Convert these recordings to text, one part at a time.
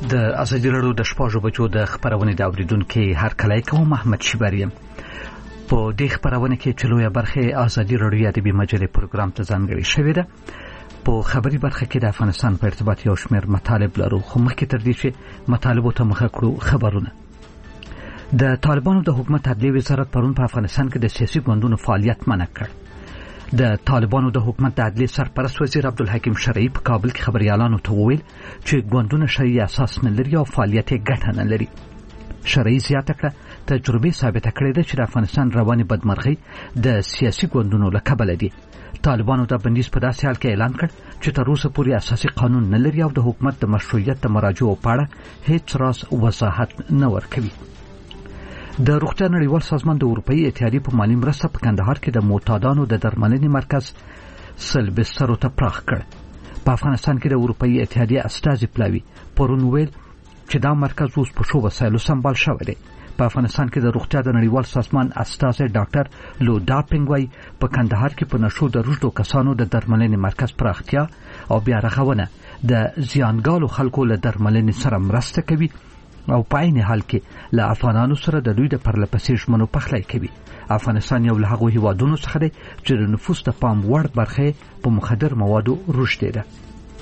د ازادي راډیو د شپږ بجو د خبرونې د اوریدونکو هر کله کوم محمد شیباری په دې خبرونه کې چې لویه برخه ازادي راډیو ادبي مجلې پروګرام ته ځانګړې شوې ده. په خبري برخه کې د افغانستان په ارتباط یو شمېر مطالب لرو، خو مخکې تر دې چې مطالبو ته مخه کړو خبرونه. د طالبانو د حکومت عدلیه وزارت پرون په افغانستان کې د سیاسي ګوندونو فعالیت منع کړ. د طالبانو د حکومت د عدلیه سرپرست وزیر عبدالحکیم شرعي په کابل کې خبريالانو ته وویل چې ګوندونه شرعي اساس نه لري او فعالیت یې ګټه نه لري. شرعي زیاته کړه تجربه ثابته کړې ده چې د افغانستان رواني بدمرغي د سیاسي ګوندونو له کبله دي. طالبانو د بندیز په داسې حال کې اعلان کړ چې تر اوسه پورې اساسي قانون نه لري او د حکومت د مشروعیت د مراجعو په اړه هیڅ راز وضاحت نه ورکوي. د روغتیا نړیوال سازمان د اروپאי اتحادیې په مالی مرسته په کندهار کې د معتادانو د درملنې مرکز سلبسترو ته پراخ کړ. په افغانستان کې د اروپאי اتحادیې استازي پلاوي پرون ویل چې دا مرکز اوس په شو وسایلو سمبال شوی دی. په افغانستان کې د روغتیا د نړیوال سازمان استازي ډاکټر لو داپنګوي په کندهار کې په نشو د روزدو کسانو د درملنې مرکز پراختیا او بیا رغونه د زیانګالو خلکو له درملنې سره مرسته کوي او په عین حال کې له افغانانو سره د دوی د پرلپسې ژمنو پخلی کوي. افغانستان یو له هغو هیوادونو څخه دی چې د نفوس د پام وړ برخه په مخدر موادو رشد ده.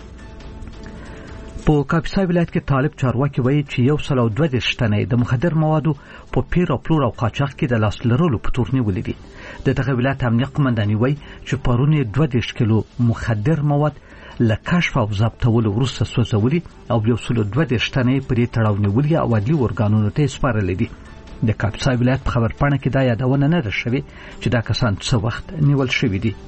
په کاپیسا ولایت کې طالب چارواکي وایي چې 122 تنه د مخدر موادو په پیر او پلور او قاچاق کې د لاس لرلو په تور نیولې دي. د دغه ولایت امنیت قومنداني وایي چې پرون 22 کیلو مخدر مواد له کشف او ضبطولو وروسته سوځولي او 122 تنه پرې تړاو نیولي او عدلي ورګانونو ته سپارلې دي. د کاپیسا ولایت په خبرپاڼه کې دا یادونه نه ده شوې چې دا کسان څه وخت نیول شوي دي.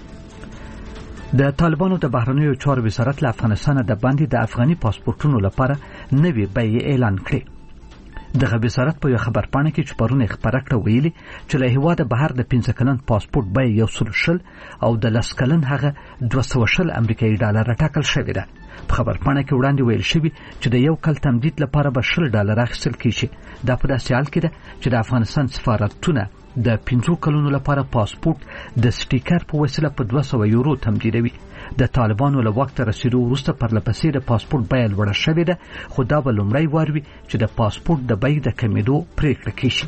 د طالبانو د بهرنیو چارو وزارت له افغانستان د باندې د افغاني پاسپورتونو لپاره نوې بیې اعلان کړې. دغه وزارت په خبرپاڼه کې چې پرونه خبره کړه ویلي چې له هیواده بهر د 15 کلن پاسپورت بیه 100 او د 10 کلن هغه 200 امریکایي ډالر ټاکل شوی ده. په خبرپاڼه کې وړاندې ویل شوی چې د یو کال تمدید لپاره به $10 اخیستل کیږي. دا په داسې حال کې ده چې د افغانستان سفارتونه د 15 کلونو لپاره پاسپورت د سټیکر په وسیله په 200 یورو تمدیدوي. د طالبانو له وخت رسیدو وروسته پرلپسې د پاسپورت بیه لوړه شوې ده، خو دا به لومړی وار وي چې د پاسپورت د بیې د کمیدو پریکړه کیږي.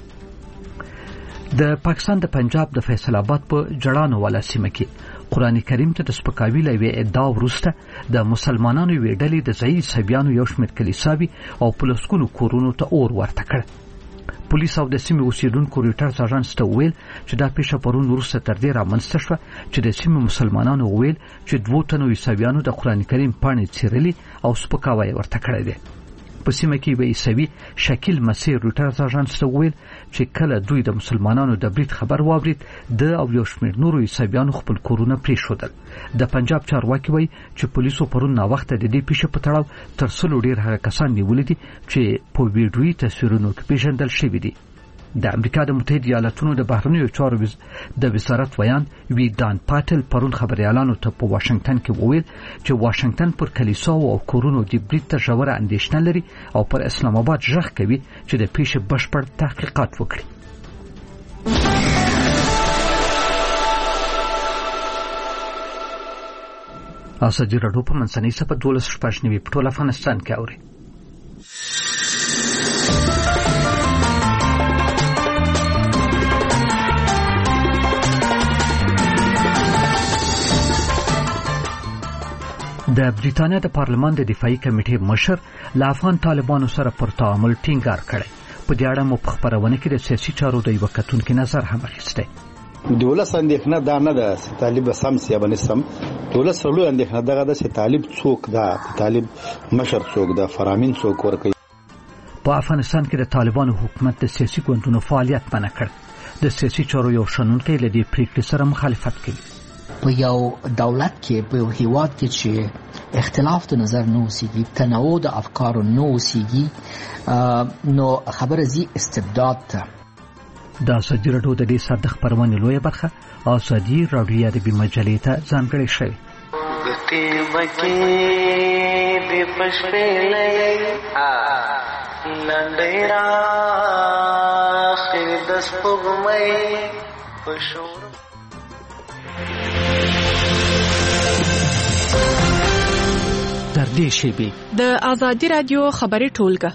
د پاکستان د پنجاب د فیصل آباد په جړانو والا سیمه کې قرآن کریم ته د سپکاوي لوي ادعا وروسته د مسلمانانو ویډلې د ځای سبيانو یو شمېر کلیساوي او پلسکونو کورونو ته اور ورته کړ. پولیس او د سیمې اوسیدونکو ریټرز اژانس ته ویل چې دا پیښه پرون وروسته تر دې رامنځته شوه چې د سیمې مسلمانانو ویل چې 2 تنو عیسویانو د قرآن کریم پاڼې څیرلي او سپکاوی ورته کړی دی. په سیمه کې وی عیسوي شکیل مسیح ریټرز اژانس ته ویل چې کله دوی د مسلمانانو د برید خبر واورید د او یو شمېر نورو عیسویانو خپل کورونه پریښودل. د پنجاب چارواکي وایي چې پولیسو پرون نا وخت د دې پیښې په تړاو تر 100 ډیر هغه کسان نیولي دي چې په ویډیويي تصویرونو کې پیژندل شوي دي. د امریکا د متحده ایالاتونو د بهرنیو چارو د وزارت ویان وی دان پاتل پرون خبريالانو ته په واشنگټن کې وویل چې واشنگټن پر کلیساو او کورونو د برید ته ژوره اندېښنه لري او پر اسلام آباد ژغ کوي چې د پیښې بشپړ تحقیقات وکړي. ازادي راډیو په منځنۍ صفحه 12 په ټول افغانستان کې اوري. د بریټانیا د پارلمان د دفاعي کمیټې مشر له افغان طالبانو سره پر تعامل ټینګار کړی. په دې اړه مو په خبرونه کې د سیاسي چارو د یو کتونکو نظر هم اخیسته. دولت اندېښنه دا نه ده چې طالب سم سي باندې سم دولت سره اندېښنه ده چې طالب څوک ده، طالب مشر څوک ده، فرامین څوک ورکوي. په افغانستان کې د طالبانو حکومت د سیاسي ګوندونو فعالیت منع کړ. د سیاسي چارو یو شنونکی له دې پریکړې سره مخالفت کوي. په یو دولت کې په یو هیواد کې چې اختلاف د نظر نه اوسېږي، تنوع د افکارو نه اوسېږي، نو خبره زی استبداد ته. د ازادي راډیو د دې ساده خبرونه لویه برخه ازادي راډیو ادبي مجلې ته ځانګړې شوې. د نږدې شي. د آزادي رادیو خبري ټولګه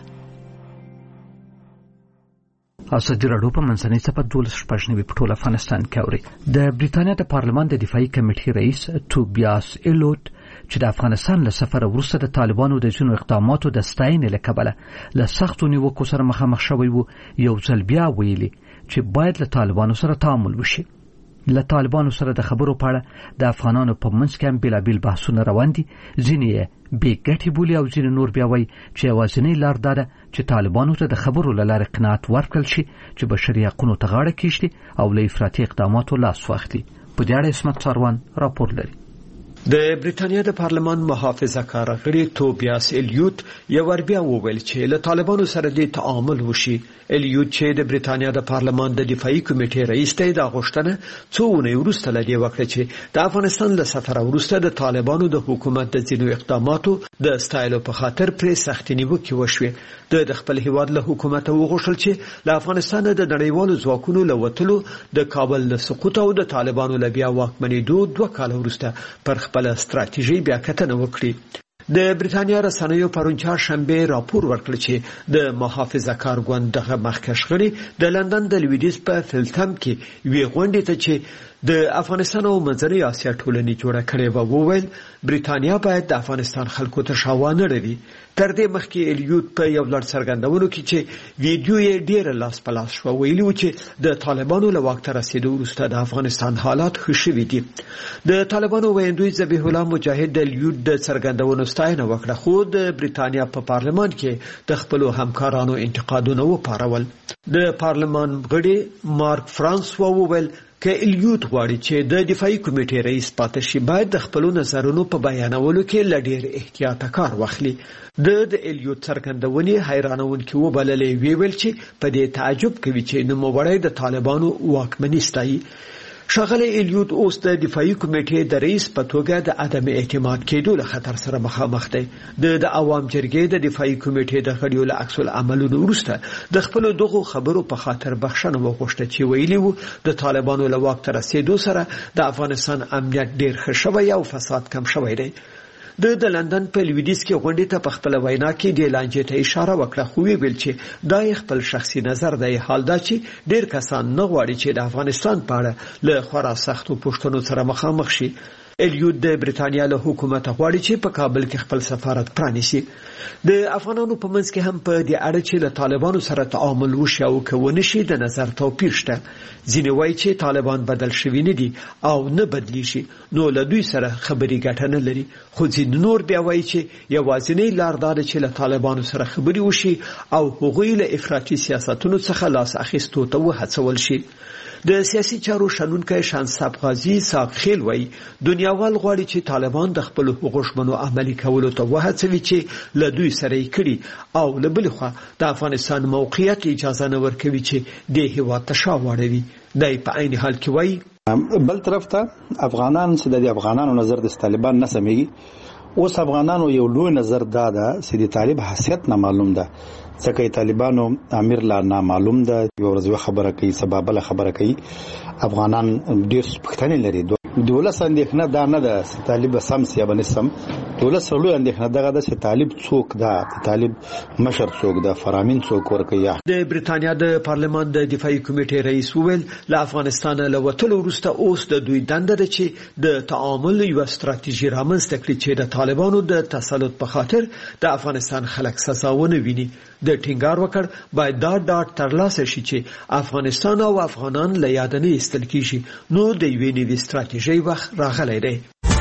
ازادي راډیو په منځنۍ صفحه 12 په ټول افغانستان کې اوري. د بریټانیا د پارلمان د دفاعي کمیټې رئیس توبیاس ایلوت چې د افغانستان له سفر وروسته د طالبانو د ځینو اقداماتو د ستاینې له کبله له سختو نیوکو سره مخامخ شوی وو، یو ځل بیا ویلي چې باید له طالبانو سره تعامل وشي. له طالبانو سره د خبرو په اړه د افغانانو په منځ کې هم بېلابېل بحثونه روان دي. ځینې یې بې ګټې بولي او ځینې نور بیا وایي چې یوازینۍ لار دا ده چې طالبانو ته د خبرو له لارې قناعت ورکړل شي چې بشري حقونو ته غاړه کېږدي او له افراطي اقداماتو لاس واخلي. په دې اړه عصمت ساروان راپور لري. د بریټانیا د پارلمان محافظه کار غړي توبیاس ایلیوت یو ور بیا وویل چې له طالبانو سره د تعامل وشي. ایلیوت چې د بریټانیا د پارلمان د دفاعي کمیټې رئیس دی د غوښتنه څو ونې وروسته لدی وکړه چې د افغانستان له سفر وروسته د طالبانو د حکومت د ځینو اقداماتو د استایلو په خاطر پرې سختې نیوکې وشوې. د خپل هیواد له حکومت وغوښتل چې له افغانستان د نړیوالو ځواکونو له وټلو د کابل له سقوط او د طالبانو له بیا واکمنېدو 2 کال وروسته پر خپل ستراتیژي بیا کتنه وکړي. د بریټانیا رسنیو پرون چهارشنبه راپور ورکړ چې د محافظه کار ګوند دغه مخکښ غړي د لندن د لویدیز په فلټم کې وی غونډې ته چې د افغانستان او منځنۍ اسیا ټولنې جوړه کړې و وویل بریټانیا باید د افغانستان خلکو ته شاوانه روي. تر دې مخکې ایلیوت په یو لړ څرګندونو کې چې ویډیو یې ډېر لاس په لاس شو ویلي و چې د طالبانو له واک ته رسیدو وروسته د افغانستان حالات ښه شوي دي. د طالبانو ویاندوی ذبیح الله مجاهد د ایلیوت د څرګندونو ستاینه وکړه، خو د بریټانیا په پارلمان کې د خپل همکارانو انتقادونه وپارول. د پارلمان غړي مارک فرانسوا وویل که ایلیوت غواړي چې د دفاعي کمیټې رئیس پاتې شي باید د خپل نظرونو په بیانولو کې لډیر احتیاط کار واخلي. د ایلیوت څرګندونې حیرانونکې وبللې، ویل چې په دې تعجب کوي چې نوموړی د طالبانو واکمني ستایي. ښاغلی ایلیوت اوس د دفاعي کمیټې د رئیس په توګه د عدم اعتماد کېدو له خطر سره مخامخ دی. د عوام جرګې د دفاعي کمیټې د غړیو له عکس العملونو وروسته د خپل دغو خبرو په خاطر بخښنه وغوښته چې ویلي وو د طالبانو له واک ته رسیدو سره د افغانستان امنیت ډېر ښه شوی او فساد کم شوی دی. د لندن په لویدیز کې غونډې ته په خپل وینا کې د لانجې ته اشاره وکړه، خو ویل چې دا خپل شخصي نظر دی. حال دا چې ډېر کسان نه غواړي چې د افغانستان په اړه له خورا سختو پوښتنو سره مخامخ شي. ایلیوت د بریټانیا له حکومت غواړي چې په کابل کې خپل سفارت پرانیسي. د افغانانو په منځ کې هم په دې اړه چې له طالبانو سره تعامل وشي او کوونه شي د نظر توپیر شته. ځینې وایي چې طالبان بدل شوي نه دي او نه بدلیږي، نو له دوی سره خبري ګټه نه لري. خو ځینې نور بیا وایي چې یوازینۍ لار دا ده چې له طالبانو سره خبري وشي او هغوی له افراطي سیاستونو څخه لاس اخیستو ته وهڅول شي. د سیاسي چارو شنونکی شانصاب غازی ساق خیل وایي دنیاوال غواړي چې طالبان د خپل حقوقو ژمنو عملي کولو ته وهڅوي چې له دوی سره یې کړي او له بل خوا د افغانستان موقعیت اجازه نه ورکوي چې د هیواد ته شا واړوي. دی په عین حال کې وایي بل طرف ته افغانان چې د افغانانو نظر د طالبان نه سمېږي. اوس افغانانو یو لوی نظر دا ده چې د طالب حیثیت نه معلوم ده، ځکه طالبانو امیر لا نه معلوم ده. یو ورځ خبره کوي سبب له خبره کوي. افغانان ډېر پښتني لري. دولس اندېښنه دا نه ده چې طالب سم سي باندې سم. دولس لوی اندېښنه دغه ده چې طالب څوک ده، طالب مشر څوک ده، فرامین څوک ورکوي. د بریټانیا د پارلمان د دفاعي کمیټې رئیس وویل له افغانستان له وټلو وروسته اوس د دوی دنده ده چې د تعامل یو ستراتیژي رامنځته کړي چې د طالبانو د تسلط په خاطر د افغانستان خلک سزا ونه ویني. د ټینګار وکړ باید دا ډاډ ترلاسه شي چې افغانستان او افغانان له یاد نه ایستل کیږي. نو د یوې نوې ستراتیژۍ وخت راغلی دی.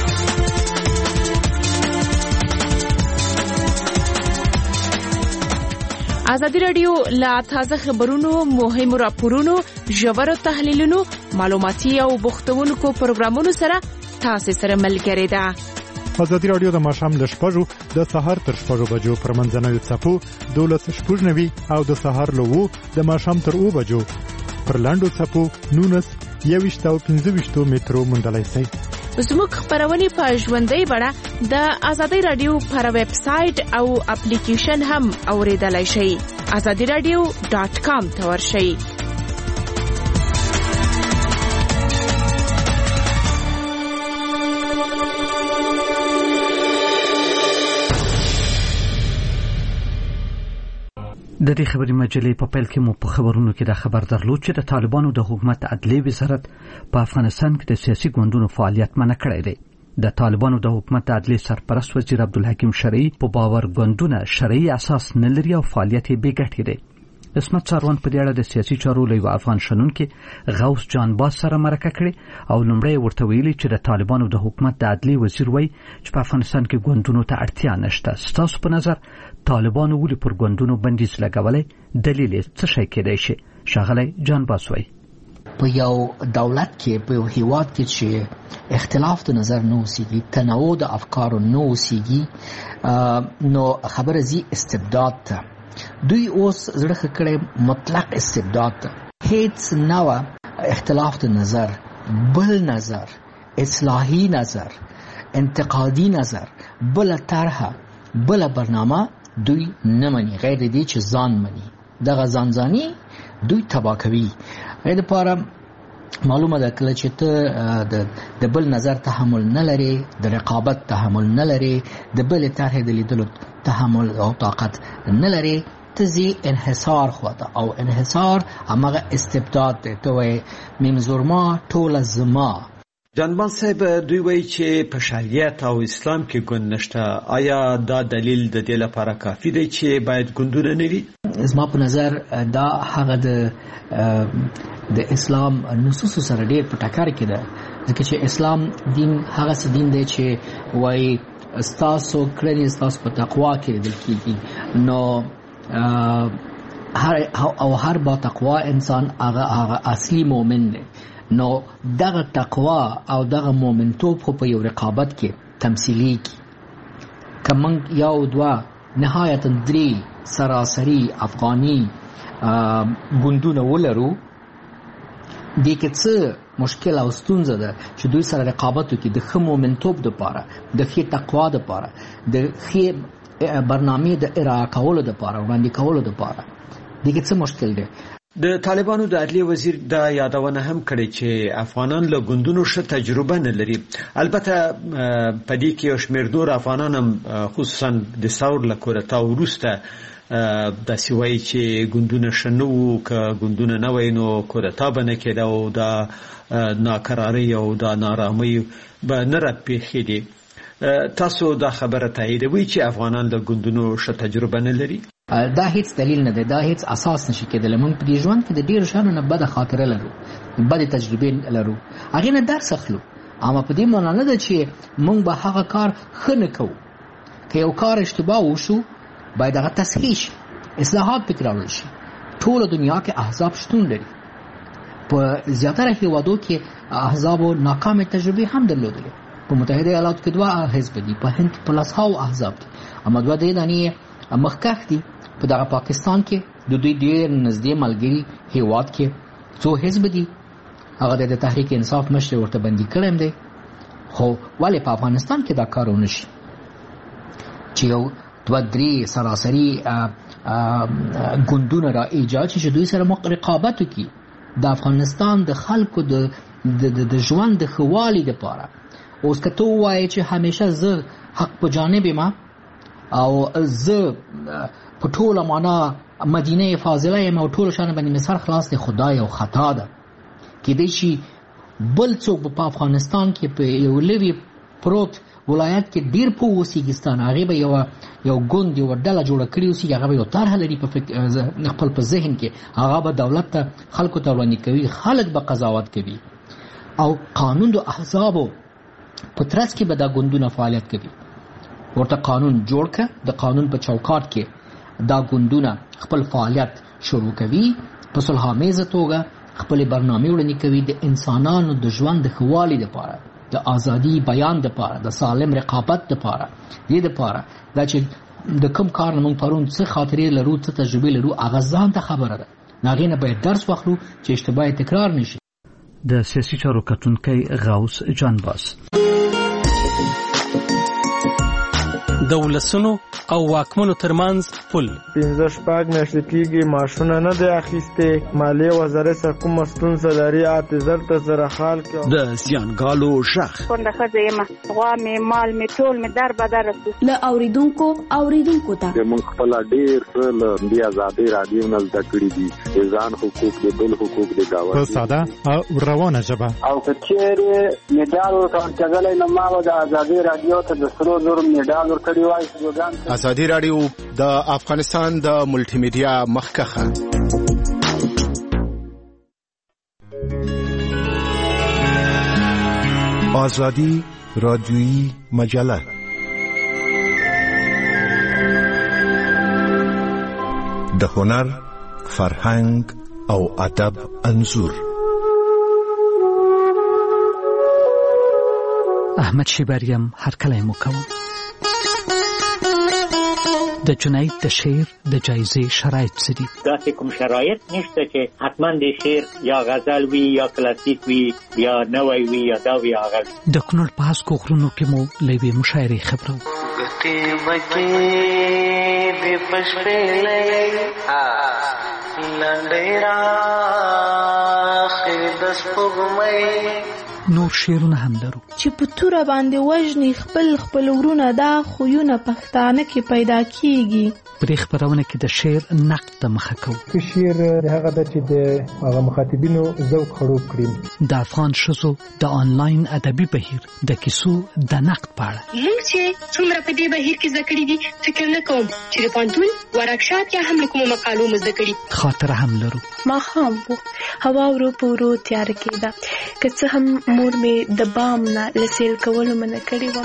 آزادی رادیو لا تازه خبرونو، مهمو راپورونو، ژورو تحلیلونو، معلوماتي او بوختونکو پروګرامونو سره تاسو سره ملګری ده. آزادی رادیو د ماښام ل 6 د سهار تر 6 بجو پر منځنوي څپو 12:09 او د سهار له 2 د ماښام تر 2 بجو پر لاندو څپو 19:25 مترو مندلای شي. زموږ خبرونه په ژوندۍ بڼه د آزادی رادیو پر ویب سټ او اپلیکیشن هم اوریدلای شئ. azadiradio.com ته ورشئ. د دې خبري مجلې په پیل کې مو په خبرونو کې دا خبر درلود چې د طالبانو د حکومت عدلي وزارت په افغانستان کې د سیاسي ګوندونو فعالیت منع کړی دی. د طالبانو د حکومت عدلي سرپرست وزیر عبدالحکیم شرعي په باور ګوندونه شرعي اساس نه لري او فعالیت یې بې ګټې دی. اسمت ساروان په دې اړه د سیاسي چارو له افغان شنونکو غوث جان باز سره مرکه کړې او لومړی ورته ویلي چې د طالبانو د حکومت د عدلي وزیر وایي چې په افغانستان کې ګوندونو ته اړتیا نشته. ستاسو په نظر طالبانو ولې پر ګوندونو بندیز لګولای؟ دلیل یې څه شي کېدای شي؟ ښاغلی جان باز وایي په یو دولت کې په یو هیواد کې چې اختلاف د نظر نه اوسېږي، تنوع د افکارو نه اوسېږي، نو خبره زی استبداد ته دوی اوس زړه کړي مطلق استبداد ته. هیڅ نوع اختلاف د نظر، بل نظر، اصلاحي نظر، انتقادي نظر، بل طرحه، بل برنامه دوی نه مني، غیر دې چې ځان مني. دغه ځانځاني دوی تبا کوي. غیر لپاره معلومه ده کله چې ته د بل نظر تحمل نه لري، د رقابت تحمل نه لري، د بل طرح د لیدلو تحمل او طاقت نه لري، تزي انحصار خواته او انحصار همغه استبداد دی. ته وایي ممزورما ټوله زما. جانبان صاحب دوی وایي چې په شریعت او اسلام کې ګوند نشته. آیا دا دلیل د دې لپاره کافي دی چې باید ګوندونه نه وي؟ زما په نظر دا هغه د اسلام نصوص سره ډېر په ټکر کې ده، ځکه چې اسلام دین هغه څه دین دی چې وایي ستاسو کړنې ستاسو په تقوا کې لیدل کېږي. نو هر با تقوا انسان هغه اصلي مؤمن دی. نو دغه تقوا او دغه مومنتوب خو په یو رقابت کې تمثیلی کی. کمن یو دوا نهایت درې سراسری افغانی ګوندونه ولرو، دې کې څه مشکل او ستونزه ده چې دوی سره رقابت وکړي د ښه مومنتوب دپاره، د ښې تقوا دپاره، د ښې برنامې د ارائه کولو دپاره، وړاندې کولو دپاره. دې کې څه مشکل دی؟ د طالبانو د عدلي وزیر دا یادونه هم کړې چې افغانان له ګوندونو ښه تجربه نه لري. البته په دې کې یو شمېر نور افغانان هم خصوصا د ثور له کورتا وروسته داسې وایي چې ګوندونه ښه نه وو، که ګوندونه نه وای نو کورتا به نه کېده او دا ناکرارۍ او دا نارامۍ به نه راپېښېدې. تاسو دا خبره تاییدوئ چې افغانان له ګوندونو ښه تجربه نه لري؟ دا هیڅ دلیل نه دی، دا هیڅ اساس نشي کېدلی. موږ په دې ژوند کې د ډېرو شیانو نه بده خاطره لرو، بدې تجربې لرو، هغې نه درس اخلو. اما په دې معنا نه ده چې موږ به هغه کار ښه نه کوو. که یو کار اشتباه وشو باید هغه تصحیح شي، اصلاحات پکې راوړل شي. ټوله دنیا کې احزاب شتون لري. په زیاتره هېوادو کې احزابو ناکامې تجربې هم درلودلې. په متحده ایالاتو کې 2 حزب دي، په هند کې په 10 احزاب دي، اما 2 درې دانې مخکښ دي. په دغه پاکستان کې د دوی ډېر نږدې ملګري هېواد کې 2 حزب دي، هغه د تحریک انصاف مشر ورته بندي کړی دی. خو ولې په افغانستان کې دا کار ونه شي چې یو 2-3 سراسري ګوندونه را ایجاد شي چې دوی سره رقابت وکړي د افغانستان د خلکو د ژوند د ښه والي دپاره. اوس که ته ووایې چې همیشه زه حق په جانب یم او زه په ټوله معنا مدینه فاضله یم او ټول شان باندې مثال خلاص دی، خدای او خطا ده. کېدای شي بل څوک په افغانستان کې په یو لوی پروت ولایت کې ډیر په اوسېږي، هغې به یو ګوند یو ډله جوړه کړې اوسېږي، هغه به یو طرحه لري په خپل په ذهن کې، هغه به دولت ته خلکو ته وړاندې کوي، خلک به قضاوت کوي او قانون د احزابو په ترڅ کې به دا ګوندونه فعالیت کوي. ورته قانون جوړ کړه، د قانون په چوکاټ کې دا ګوندونه خپل فعالیت شروع کوي، په صلح‌آمیزه توګه خپل برنامې وړاندې کوي د انسانانو د ژوند د ښه والي دپاره، د ازادي بیان دپاره، د سالم رقابت دپاره. دې دپاره دا چې د کوم کار نه موږ پرون څه خاطرې لرو، څه تجربې لرو، هغه ځان ته خبره ده. د هغې نه باید درس واخلو چې اشتباه تکرار نشي. د سیاسي چارو کتونکی غوث جان باز. د ولسونو او واکمنو ترمنځ پل. 15 میاشتې کېږي ماشونه نه دی اخیستې. مالیې وزارت سره کومه ستونزه لري اعتذار ته سره حال کې. د زیانګالو ژغ څنګه ښځه یم غوا مې مال مې ټول مې در بدر رسو له اوریدونکو ته موږ خپل ډېر له بیا آزادۍ رادیو نه زده کړي دي ځان حقوق دي بل حقوق دي داوا په ساده او روانه ژبه. او کچېره میډال ورکړل نو ما د آزادۍ رادیو ته د سرو زر میډال ورکړی وای. آزادۍ رادیو د افغانستان د ملټي میډیا مخکخه. آزادی رادیویی مجله د هنر، فرهنګ او ادب انځور. احمد شیبریم هر کله مو کوم. د جنید د شعر د جایزې شرایط څه دي؟ داسې کوم شرایط نشته چې حتما د شعر یا غزل وي یا کلاسیک وي یا نوی وي یا دا وي هغه. د کونړ په هسکو غرونو کې مو له یوې مشاعرې خبرو. نور شعرونه هم لرو چې په توره باندې وژني خپل ورونه. دا خویونه پښتانه کې پیدا کیږي. پرې خبرونه کې د شعر نقد ته مخه کوو. شعر هغه د چې د هغه مخاطبینو ذوق خړوب کړي. د افغان ښځو د آنلاین ادبي بهیر د کیسو د نقد په اړه. موږ چې څومره په دې بهیر کې زده کړي دي فکر نه کوم چې د پانتون ورکشاپ یا هم کوم مقالو مزده کړي. خاطر هم لرو. ما خام وو هوا ورو پورو تیار کېده که څه هم مور می د بام نه لسیل کولو منع کړی و.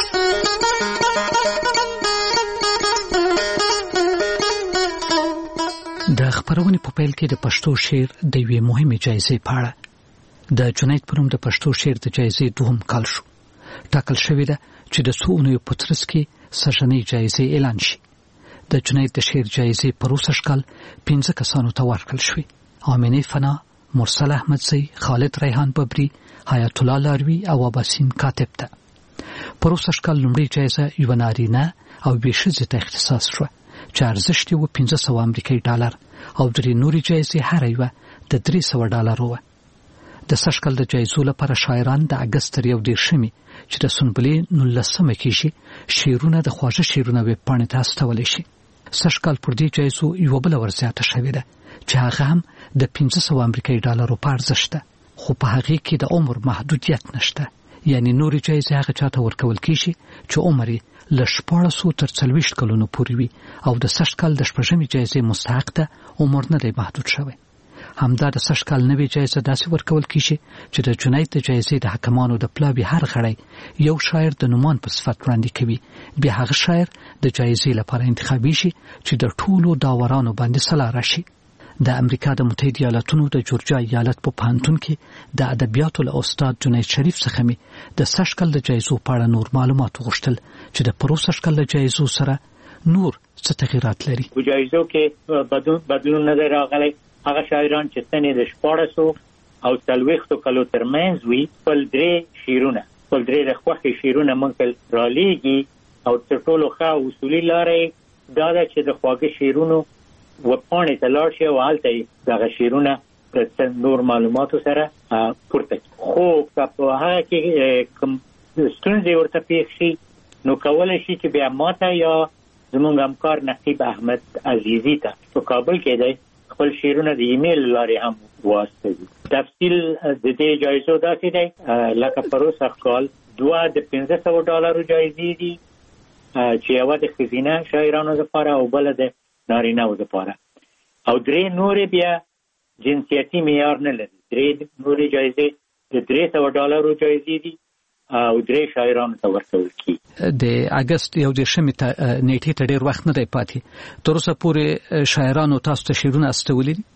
د خبرونې په پیل کې د پښتو شعر د یوې مهمې جایزې په اړه. د جنید په نوم د پښتو شعر د جایزې دوهم کال شو. ټاکل شوې ده چې د څو اونیو په ترڅ کې سږنۍ جایزې اعلان شي. د جنید د شعر جایزې په 20 کال 15 کسانو ته ورکړل شوې. آمینه فنا، مرسل احمدزی، خالد ریحان ببری، حیات الله لاروی او اباسین کاتب ته. په 20 کال لومړی جایزه یو نارینه او یوې ښځې ته اختصاص شوه چې ارزښت یې و 500 امریکایي ډالر او درې نورې جایزې هر یوه د 300 ډالر وه. د سږکال د جایزو لپاره شاعران د اګست تر 21 چې د سنبلې 19 کېږي شعرونه د خواږه شعرونه ویب پاڼې ته استولی شي. سږکال پر دې جایزو یوه بله ورزیاته شوې ده چې هغه هم د 500 امریکایي ډالرو په ارزښت ده، خو په هغې کې د عمر محدودیت نشته. یعنی نورې جایزې هغه چاته ورکول کېږي چې عمر یې له 14 تر 40 کلونو پورې وي او د سږکال د شپږمې جایزې مستحق ته عمر نه دی محدود شوی. همدا د سږکال نوې جایزه داسې ورکول کېږي چې د جنید د جایزې د حکمانو د پلاوي هر غړی یو شاعر د نومان په صفت وړاندې کوي. بیا هغه شاعر د جایزې لپاره انتخابي شي چې د ټولو داورانو باندې سلا راشي. د امریکا د متحده ایالاتونو د جورجیا ایالت په پوهنتون کې د ادبیاتو له استاد جنید شریف څخه مې د سږکال د جایزو په اړه نور معلومات وغوښتل چې د پروسه سږکال د جایزو سره نور څه تغیرات لري. په جایزو کې بدلون نه راغلی. هغه شاعران چې سنې د 14 او 40 کلو ترمنځ وي خپل درې د خوښې شعرونه مونږ رالیږي او تر ټولو ښه اصولي لارې دا ده چې د خواږه شعرونو وپاڼې ته لاړ شي او هلته یې دغه شعرونه نور معلوماتو سره پورته کړي. خو که په هغه کې کوم ستونزې ورته پېښ شي نو کولی شي چې بیا ماته یا زموږ همکار نقیب احمد عزیزي ته په کابل کې دی خپل شعرونه د ایمیل لارې هم واستوي. تفصیل د دې جایزو داسې دی لکه پروسه کال 2 د 500 ډالرو جایزې دي چې یوه د ښځینه شاعرانو لپاره او بله د نارینه‌و لپاره او درې نورې بیا جنسیتي معیار نه لري. درې نورې جایزې د 300 ډالرو جایزې دي او درې شاعرانو ته ورکول کېږي. د اګست 21 نیټې ته ډېر وخت نه دی پاتې. تر اوسه پورې شاعرانو تاسو ته شعرونه استولي دي؟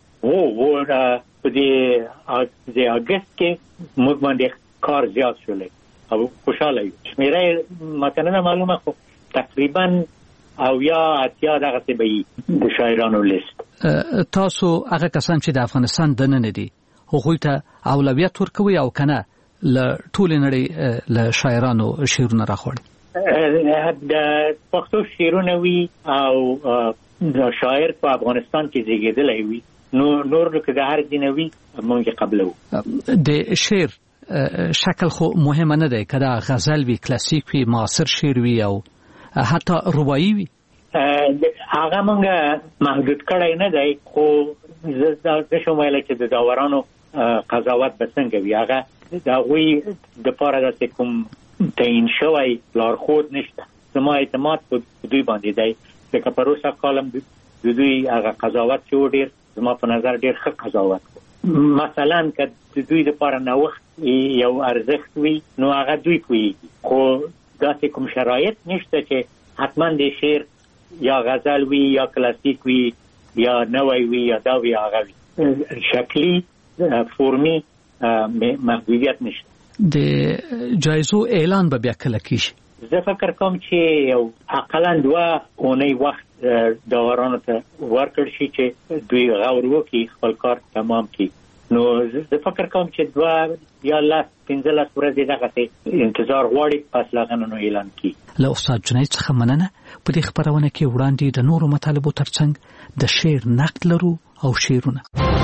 په دې اګست کې موږ باندې کار زیات شولی او خوشحاله یو. شمېره ماته نه معلومه خو تقریبا او یا اتیا دغسې به وي د شاعرانو لیست. تاسو هغه کسان چې د افغانستان دننه دي هغوی ته اولویت ورکوي او که نه له ټولې نړۍ له شاعرانو شعرونه راخوړي؟ د پښتو شعرونه وي او شاعر په افغانستان کې زیږیدلی وي نور که د هر دین وي مونږ قبلو. د شعر شکل خو مهمه نه ده، کدا غزل وی، کلاسیک وی، معاصر شعر وی او حتی رباعي وی. هغه مونږ محدود کړی نه دی، خو زه شم ویلی چې د داورانو قضاوت به څنګه وي، هغه د هغوی دپاره داسې کوم تعیین شوی لارښود نشته. زما اعتماد په دوی باندې دی، ځکه په روسه کالم د دوی هغه قضاوت چې و ډېر زما په نظر ډېر ښه قضاوت و. مثلا که د دوی دپاره نوښت یو ارزښت وي نو هغه دوی پوهېږي، خو داسې کوم شرایط نشته چې حتما د شعر یا غزل وي یا کلاسیک وي یا نوی وي یا دا وي هغه وي. شکلی فرمی محدودیت نشته. د جایزو اعلان به بیا کله کیږي؟ زه فکر کوم چې یو اقلا 2 اونۍ وخت داورانو ته ورکړ شي چې دوی غور وکړي، خپل کار تمام کړي. نو زه فکر کوم چې 2 یا 15 ورځې دغه انتظار غواړي، پس هغه نو اعلان کړي. له استاد جنید څخه مننه. په دې خبرونه کې وړاندې د نورو مطالبو ترڅنګ د شعر نقد لرو او شعرونه.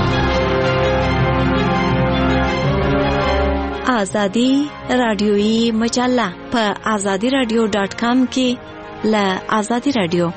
آزادی رادیویی مجله په azadiradio.com کې له آزادی رادیو.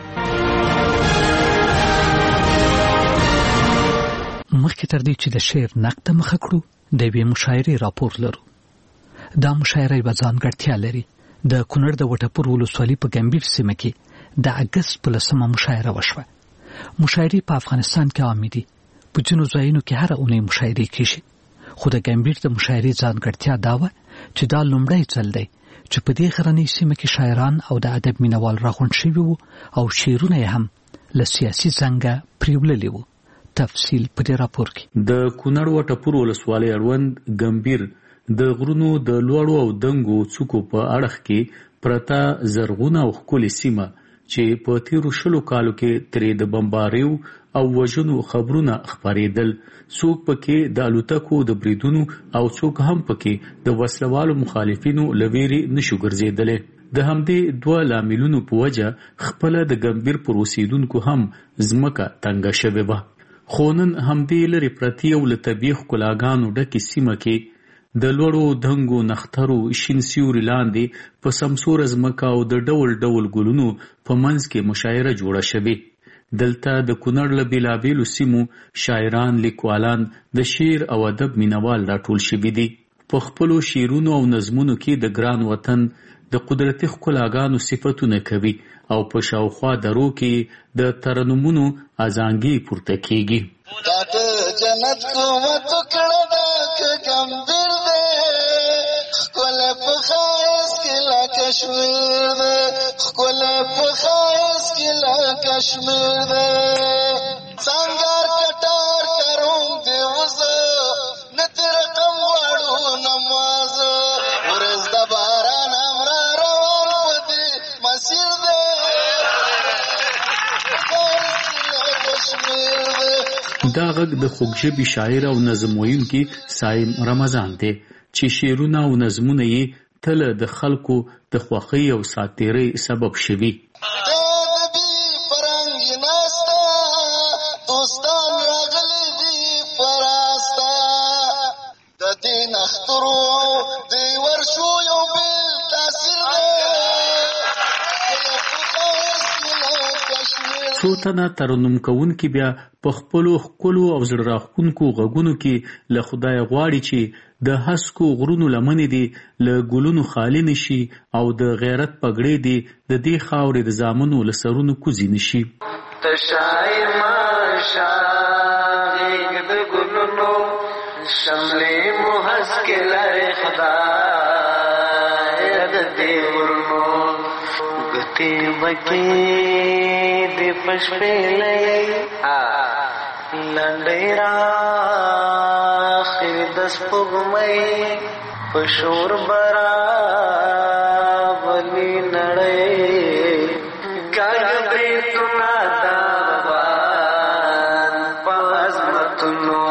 مخکې تر دې چې د شعر نقد مخه کړو د یوې مشاعرې راپور لرو. دا مشاعره یوه ځانګړتیا لري. د کونړ د وټپور ولسوالۍ په ګمبیر سیمه کې د اګست په 10 مشاعره وشوه. مشاعرې په افغانستان کې عامې دي. په ځینو ځایونو کې هر اونۍ مشاعرې کیږي، خو د ګمبیر د مشاعرې ځانګړتیا دا وه چې دا لومړی ځل دی چې په دې غرنۍ سیمه کې شاعران او د ادب مینوال راغونډ شوي وو او شعرونه یې هم له سیاسي زنګه پریوللي وو. تفصیل په دې راپور کې. د کونړ وټپور ولسوالۍ اړوند ګمبیر د غرونو د لوړو او دنګو څوکو په اړخ کې پرته زرغونه او ښکلې سیمه چې په تیرو 20 کالو کې ترې د بمباریو او وژنو خبرونه خپرېدل. څوک پکې د الوتکو د بریدونو او څوک هم پکې د وسلوالو مخالفینو لویری نشو ګرځېدل. د همدې 2 لاملونو په وجه خپل د ګمبیر پر اوسیدونکو هم ځمکه تنګه شوې وه. خو نن همدې لرې پرتې او له طبیعي ښکلاګانو ډکې سیمه کې د لوړو دنګو نخترو شین سیوري لاندې په سمسوره ځمکه او د ډول ډول ګلونو په منځ کې مشاعره جوړه شوې. دلته د کونړ له بېلابېلو سیمو شاعران، لیکوالان، د شعر او ادب مینوال راټول شوي دي. په خپلو شعرونو او نظمونو کې د ګران وطن د قدرتي ښکلاګانو صفتونه کوي او په شاوخوا درو کې د ترنمونو ازانګي پورته کیږي. دا د جنت قوت کړه دا ګمبیر دې خپل په خاص کې لا کشمیر دې خپل په خاص کې لا کشمیر دې څنګه کټار کروم دې وزه نتر کم واړو نماز ورز د باران امر روان پدې مسیر دې دا غږ د خوږژبي شاعر او نظم ویونکي صایم رمضان دی چې شعرونه او نظمونه یې تل د خلکو د خوښۍ او ساتیرۍ سبب شوي. دوستان راغلي دي فراستا د دین اخترو دی ورشو یو بل تاثیر څو تنه ترنم کوونکي بیا په خپلو ښکلو او زړه راښکونکو غږونو کې له خدایه غواړي چې د هسکو غرونو لمنې دي له ګلونو خالي نشي او د غیرت پګړې دي د دې خاورې د زامنو له سرونو کوزي نشي. تشای ماشا غیږ د ګلونو شملې مو هسکې لرې خدای د دې ورنو ګتې بکې د پشپېلې لنډۍ راخې د سپوږمۍ په شور برابلي نړۍ کاږ بریتونه داروان په عظمتونو.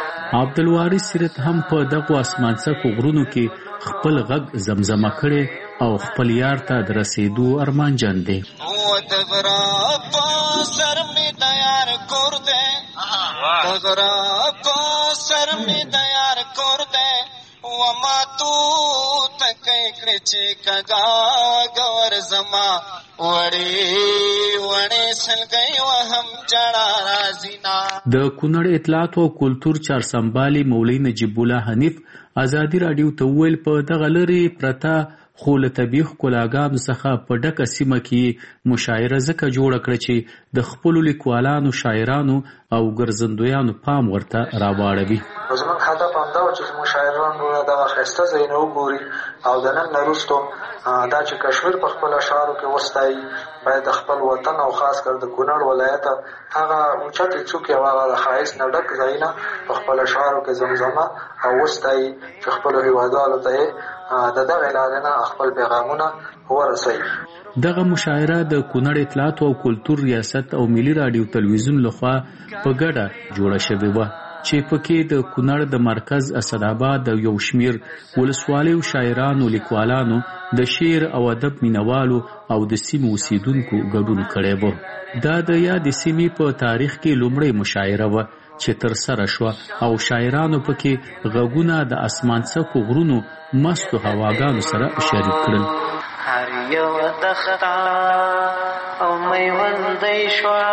عبدالوارث سیرت هم په دغو اسمانڅکو غرونو کې خپل غږ زمزمه کړي او خپل یار ته د رسیدو ارمانجن دی. و د غره په سر مې د یار کور دی، د غره په سر مې د یار کور دی، وما تو تکې کړې چې کګا ګور زما وړې وړې سلګي وهم جړا رازینا. د کونړ اطلاعات او کلتور چارسمبالي مولوي نجیب الله حنیف ازادي رادیو ته ویل په دغه لري پرته خو له طبیعي ښکلاګانو څخه په ډکه سیمه کې مشاعره ځکه جوړه کړه چې د خپلو لیکوالانو، شاعرانو او ګرځندویانو پام ورته راواړوي. زموږ هدف همدا و چې مشاعران دغه ښایسته ځایونه وګوري او د نن نه وروسته دا چې کشمیر په خپل اشعارو کې وستایي، باید د خپل وطن او خاص کر د کونړ ولایت هغه اوچتې څوکې او هغه د ښایست نه ډک ځایونه په خپل اشعارو کې زمزمه او وستایي چې خپلو هېوادوالو ته یې د دغه لارې نه خپل پیغامونه ورسوي. دغه مشاعره د کونړ اطلاعات او کلتور ریاست او ملي رادیو تلویزیون لخوا په ګډه جوړه شوې وه چې پکې د کونړ د مرکز اسداباد د یو شمیر ولسوالیو شاعرانو، لیکوالانو، د شعر او ادب مینوالو او د سیمې اوسیدونکو ګډون کړی و. دا د یادې سیمې په تاریخ کې لومړی مشاعره وه چې ترسره شوه او شاعرانو پکې غږونه د اسمان څکو غرونو مستو هواګانو سره شریک کړل. هر یو دختا او میوندی شوا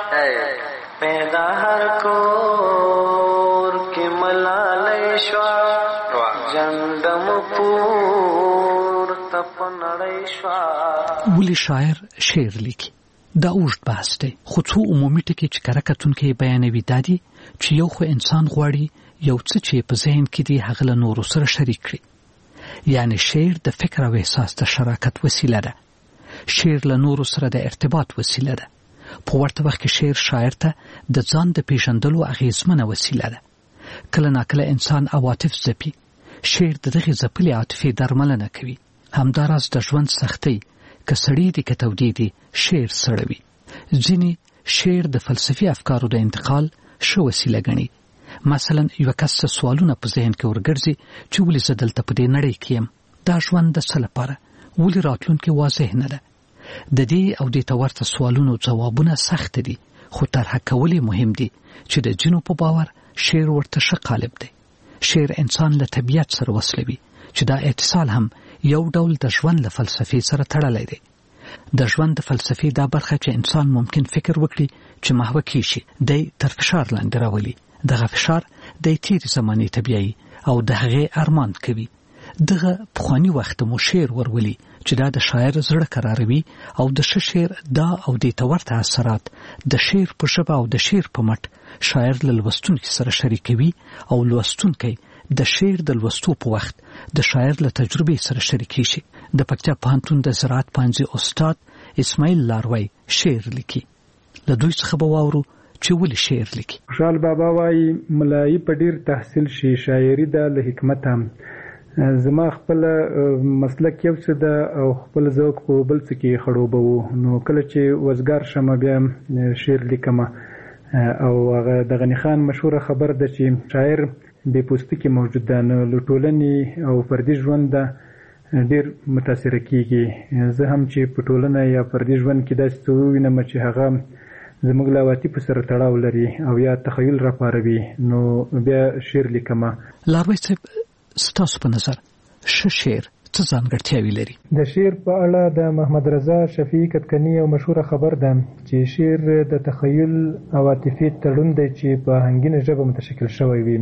پیدا هر کور کې ملالی شوا جندم پور تپنړی شوا. ولی شاعر شعر لیکي دا اوږد بحث دی، خو څو عمومي ټکي چې کره کتونکي بیانوي دا دي چې یو خو انسان غواړي یو څه چې په ذهن کې دی هغه له نورو سره شریک کړي. یعنی شعر د فکر او احساس د شراکت وسیله ده. شعر له نورو سره د ارتباط وسیله ده. په ورته وخت کې شعر شاعر ته د ځان د پیژندلو اغیزمنه وسیله ده. کله ناکله انسان عواطف ځپي. شعر د دغې ځپلې عاطفې درملنه کوي. همداراز د ژوند سختۍ که سړی دي که تودې دي شعر سړوي. ځینې شعر د فلسفي افکارو د انتقال ښه وسیله ګڼي. مثلا یو کس ته سوالونه په ذهن کې ورګرځي چې ولې زه دلته په دې نړۍ کې یم، دا ژوند د څه لپاره، ولې راتلونکی واضح نه ده. د دې او دې ته ورته سوالونو ځوابونه سخت دي، خو طرحه کول مهم دي چې د ځینو په باور شعر ورته ښه قالب دی. شعر انسان له طبیعت سره وصلوي چې دا اتصال هم یو ډول د ژوند له فلسفې سره تړلی دی. د ژوند د فلسفې دا برخه چې انسان ممکن فکر وکړي چې محوه کیشي دی تر فشار لاندې راولي. دغه فشار د تیرې زمانې طبیعي او د هغې ارمان کوي. دغه پخواني وخت مو شعر ورولي چې دا د شاعر زړه قراروي او د ښه شعر دا او د تورته اثرات د شعر په ژبه او د شعر په مټ شاعر له لوستونکي سره شریکوي او لوستونکی د شعر د لوستو په وخت د شاعر له تجربې سره شریکي شي. د پکتیا پوهنتون د زراعت پوهنځي استاد اسماعیل لاروی شعر لیکي. له دوی څخه به واورو چې ولې شعر لیکي. خوشحال بابا وایي ملایي په ډیر تحصیل شي، شاعري ده له حکمت هم. زما خپل مسلک یو څه ده او خپل ذوق په بل څه کې خړوبوو. نو کله چې وزګار شمه بیا شعر لیکم. او هغه د غنی خان مشهوره خبر ده چې شاعر بې پوستکي موجود ده، نو له ټولنې او فردي ژوند ډیر متاثر کیږي. زه هم چې په ټولنه یا فردي ژوند کې داسې څه ووینم چې هغه زموږ له عواطفو سره تړاو لري او یا تخیل راپاروي، نو بیا شعر لیکم. لاروی صاحب ستاسو په نظر ښه شعر څه ځانګړتیاوې لري؟ د شعر په اړه د محمد رضا شفیع کتکني یو مشهوره خبر ده چې شعر د تخیل او عاطفې تړون دی چې په آهنګینه ژبه متشکل شوی وي.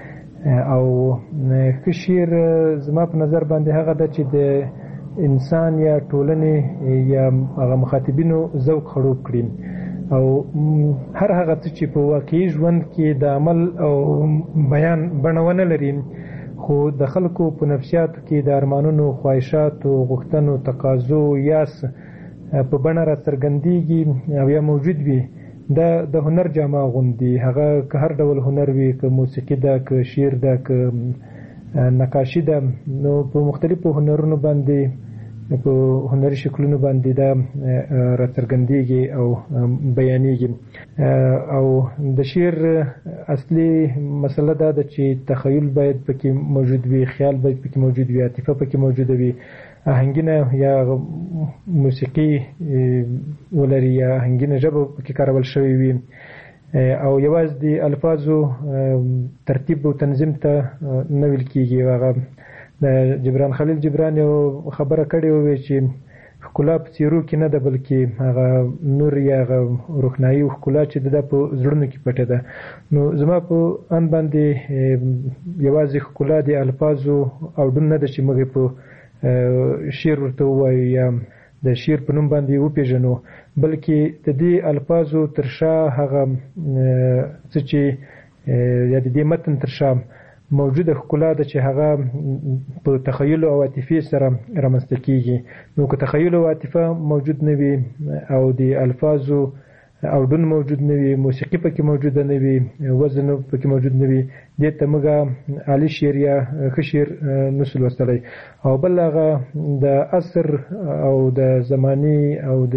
او ښه شعر زما په نظر باندې هغه ده چې د انسان یا ټولنې یا هغه مخاطبینو ذوق خړوب کړي او هر هغه څه چې په واقعي ژوند کې د عمل او بیان بڼه ونه لري، خو د خلکو په نفسیاتو کې د ارمانونو، خواهشاتو، غوښتنو، تقاضو یاس په بڼه را څرګندېږي او یا موجود وي، دا د هنر جامه اغوندي. هغه که هر ډول هنر وي، که موسیقي ده، که شعر ده، که نقاشي ده، نو په مختلفو هنرونو باندې په هنري شکلونو باندې دا راڅرګندېږي او بیانېږي. او د شعر اصلي مسله دا ده چې تخیل باید پکې موجود وي، خیال باید پکې موجود وي، عاطفه پکې موجوده وي، آهنګینه یا موسیقي ولري یا آهنګینه ژبه پکې کارول شوې وي، او یوازې د الفاظو ترتیب او تنظیم ته نه ویل کېږي. هغه د جبران خلیل جبران یو خبره کړې وه چې ښکلا په څیرو کې نه ده، بلکې هغه نور یا هغه روښنایي او ښکلا چې ده په زړونو کې پټه ده. نو زما په ان باندې یوازې ښکلا د الفاظو او ډون نه ده چې موږ په شعر ورته ووایو یا د شعر په نوم باندې وپېژنو، بلکې د دې الفاظو تر شا هغه څه چې یا د دې متن تر شا موجوده ښکلا ده چې هغه په تخیل او عاطفې سره رامنځته کېږي. نو که تخیل او عاطفه موجود نه وي او د الفاظو او ډون موجود نه وي، موسیقي پکې موجوده نه وي، وزن پکې موجود نه وي، دې ته موږ عالي شعر یا ښه شعر نشو لوستلی. او بل هغه د عصر او د زماني او د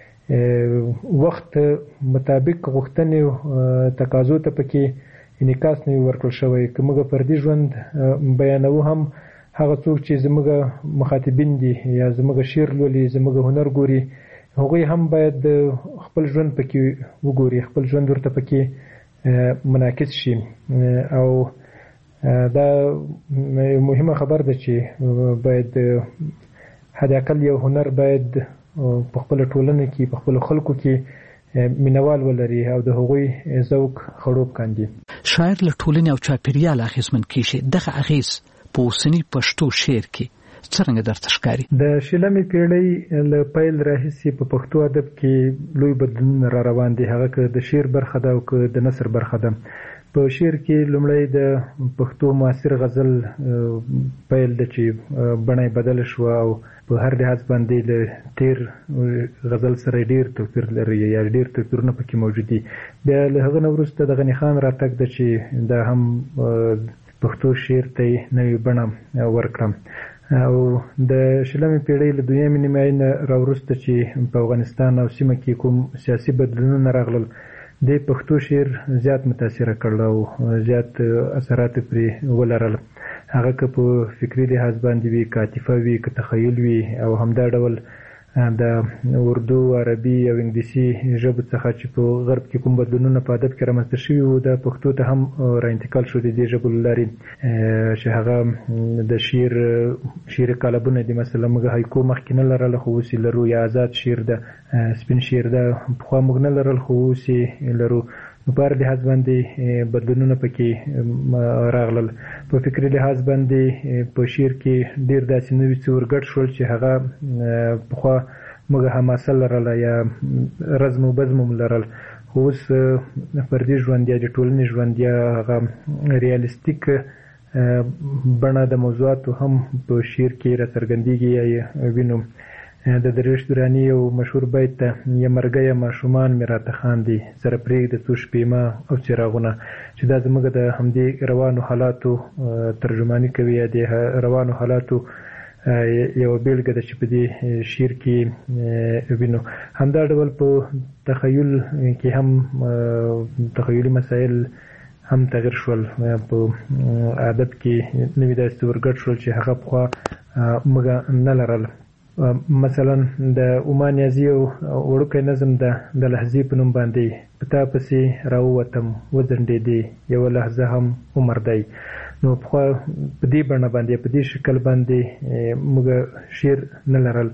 وخت مطابق غوښتنې تقاضو ته پکې انعکاس نه ورکړل شوی. که موږ فردي ژوند بیانوو هم هغه څوک چې زموږ مخاطبین دي یا زموږ شعر لولي، زموږ هنر ګوري، هغوی هم باید خپل ژوند پکې وګوري، خپل ژوند ورته پکې منعکس شي. او دا مهمه خبر ده چې باید حداقل یو هنر باید په خپل ټولنه کې په خپل خلکو کې مینوال ولري او د هغوی ذوق خړوب کاندي. شاعر له ټولنې او چاپیریال اغیزمن کیږي. دغه اغیز په اوسني پښتو شعر کې څرنګه درته ښکاري؟ د شلمې پیړۍ له پیل راهیسې په پښتو ادب کې لوی بدلونونه را روان دي، هغه که د شعر برخه ده او که د نثر برخه ده. په شعر کې لومړی د پښتو معاصر غزل پیل ده چې بڼه بدل شو او په هر لحاظ باندې له تیر غزل سره ډیر توپیر لري یا ډیر توپیرونه پکې موجود دي. بیا له هغه نه وروسته د غني خان راتګ ده چې دا هم پښتو شعر ته نوې بڼه ورکړه. او د شلمې پیړۍ له دویمې نیمایي نه راوروسته چې په افغانستان او سیمه کې کوم سیاسي بدلونونه راغلل، د پښتو شعر زیات متاثره کړل او زیات اثرات پرې ولرل. هغه که په فکري لحاظ باندې وي، که عاطفه وي، که تخیل وي، او همدا ډول د اردو، عربي او انګلیسي ژبو څخه چې په غرب کې کوم بدلونونه په ادب کې رامنځته شوي وو، د پښتو ته هم را انتقال شو د دې ژبو له لارې چې هغه د شعر قالبونه دي. مثلا موږ هایکو مخکې نه لرله خو اوس یې لرو، یا آزاد شعر ده، سپین شعر ده، پخوا موږ نه لرل خو اوس یې لرو. نو په هر لحاظ باندې بدلونونه پکې راغلل. په فکري لحاظ باندې په شعر کې ډېر داسې نوي څه ورګډ شول چې هغه پخوا موږ حماسه لرله یا رزم و بزم هم لرل، خو اوس فردي ژوند یا د ټولنې ژوند یا هغه ریالستیک بڼه د موضوعاتو هم په شعر کې راڅرګندېږي یا وینو. د درویش دراني یو مشهور بیت ته یا مرګیه ماشومان مې راته خاندي، سره پرېږده څو شپې ما او څراغونه، چې دا زموږ د همدې روانو حالاتو ترجماني کوي یا د روانو حالاتو یوه بیلګه ده چې په دې شعر کې وینو. همدا ډول په تخیل کې هم تخیلي مسایل هم تغیر شول، په ادب کې نوي داسې ورګډ شول چې هغه پخوا موږ نه لرل. مثلا د اوما نیازي او وړوکی نظم د لحظې په نوم باندې په تا پسې راووتم وځنډېدې یوه لحظه هم عمر دی. نو پخوا په دې بڼه باندې په دې شکل باندې موږ شعر نه لرل.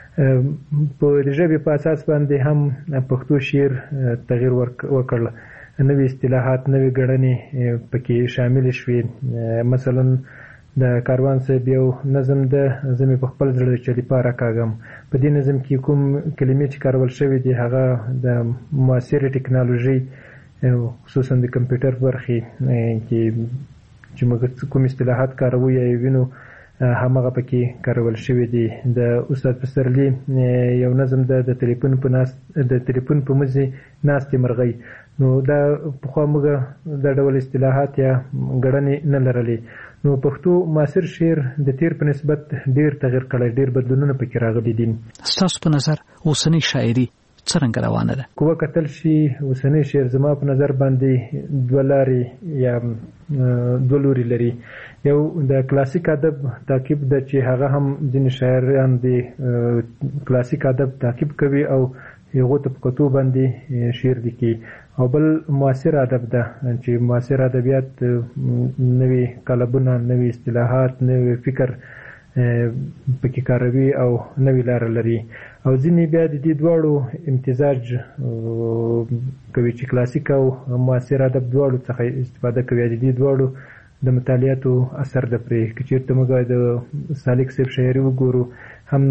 په د ژبې په اساس باندې هم پښتو شعر تغیر وکړ، نوې اصطلاحات، نوې ګڼنې پکې شامل شوې. مثلا د کاروان صاحب یو نظم ده، زه مې په خپل زړه چلی پاره کاږم. په دې نظم کې کوم کلمې چې کارول شوې دي هغه د معاصرې ټکنالوژي خصوصا د کمپیوټر برخې کې چې موږ کوم اصطلاحات کاروو یا وینو همغه پکې کارول شوی دی. د استاد پسرلی یو نظم د ټلیفون په مزي ناستې مرغۍ، نو دا پخوا موږ د ډول اصطلاحات یا ګړنې نه لرلې. نو پښتو معاصر شعر د تیر په نسبت ډیر تغیر کړی، ډیر بدلونونه پکې راغلي دي. ستاسو په نظر اوسنۍ شاعري څرنګه روانه ده؟ کوه کتل شي اوسنۍ شعر زما په نظر باندې دوه لارې یا دوه لوري لري. یو د کلاسیک ادب تعقیب ده چې هغه هم ځینې شاعران د کلاسیک ادب تعقیب کوي او هغو ته په کتو باندې شعر لیکي، او بل معاصر ادب ده چې معاصر ادبیات نوي قالبونه، نوي اصطلاحات، نوي فکر پکې کاروي او نوې لار لري. او ځینې بیا د دې دواړو امتزاج کوي چې کلاسیک او معاصر ادب دواړو څخه استفاده کوي. د دې دواړو د مطالعاتو اثر ده پرې. که چېرته موږ د سالک صاحب شاعري وګورو، هم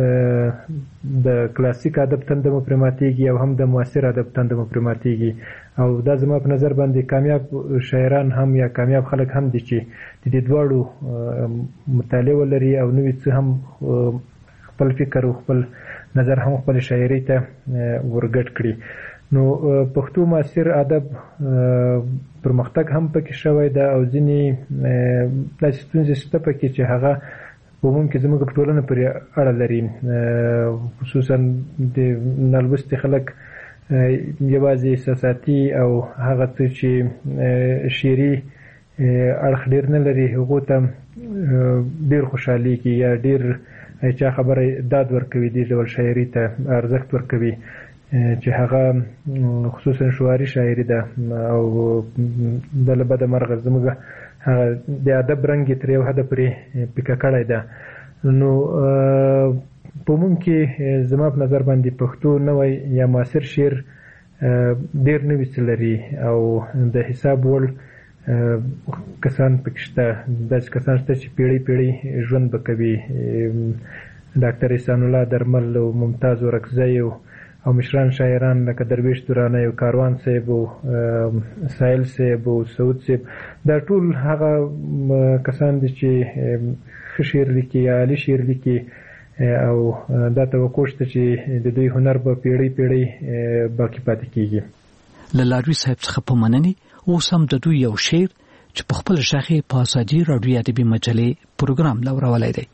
د کلاسیک ادب تنده مو پرې ماتېږي او هم د معاصر ادب تنده مو پرې ماتېږي. او دا زما په نظر باندې کامیاب شاعران هم یا کامیاب خلک هم دي چې د دې دواړو مطالعه ولري او نوي څه هم خپل فکر او خپل نظر هم خپل شاعري ته ورګډ کړي. نو پښتو معاصر ادب پرمختګ هم پکې شوی ده او ځینې داسې ستونزې شته پکې چې هغه په عموم کې زموږ په ټولنه پورې اړه لري، خصوصا د نالوستي خلک یوازې احساساتي او هغه څه چې شعري اړخ ډېر نه لري هغو ته ډېر خوشحالي کوي یا ډېر چا خبره داد ورکوي، دې ډول شاعري ته ارزښت ورکوي چې هغه خصوصا شعاري شاعري ده. او د له بده مرغه زموږ هغه د ادب رنګ یې تر یو حده پورې پیکه کړی ده. نو په عموم کې زما په نظر باندې پښتو نوی یا معاصر شعر ډېر نوي څه لري او د حساب وړ کسان پکې شته، داسې کسان شته چې پیړۍ پیړۍ ژوند به کوي. ډاکټر احسان الله درمل او ممتاز ورکزی او مشران شاعران لکه درویش دورانی او کاروان صاحب او سایل صاحب او سعود صاحب، دا ټول هغه کسان دي چې ښه شعر لیکي یا عالي شعر لیکي او دا توقع شته چې د دوی هنر به پیړۍ پیړۍ باقي پاتې کیږي. له لاروي صاحب څخه په مننې اوس هم د دوی یو شعر چې په خپل ژغ یې په ازادي راډیو ادبي مجلې پروګرام لورولی دی.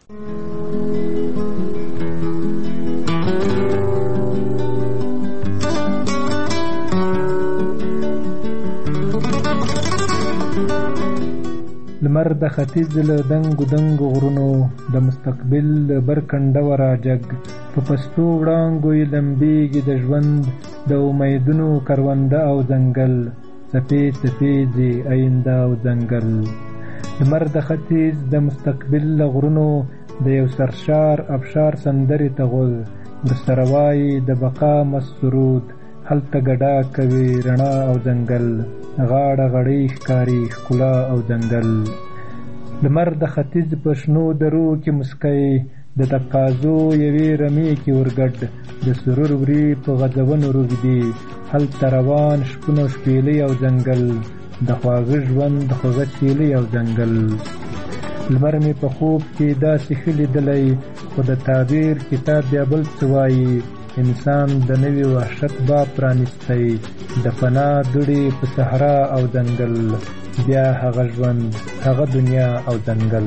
لمر د ختیځ له دنګو دنګو غرونو د مستقبل برکنډه وراجګ، په پستو وړانګو یې لمبېږي د ژوند د امیدونو کرونده او ځنګل، څپې څپې ځي آینده او ځنګل. لمر د ختیځ د مستقبل له غرونو د یو سرشار ابشار سندرې ته غوږ، ورسره وایي د بقا مست سرود، هلته ګډا کوي رڼا او ځنګل، غاړه غړۍ ښکاري ښکلا او ځنګل. لمر د ختیځ په شنو درو کې مسکی، د تقاضو یوې رمې کې ورګډ، د سرور وري په غځونو روږدي، هلته روان شپون او شپېلۍ او ځنګل، د خواږه ژوند د خوږه سیلۍ او ځنګل. لمر مې په خوب کې داسې ښه لیدلی، خو د تعبیر کتاب بیا بل څه وایي، انسان د نوي وحشت باب پرانستی، د فنا دوړې په صحرا او ځنګل، بیا هغه ژوند هغه دنیا او ځنګل.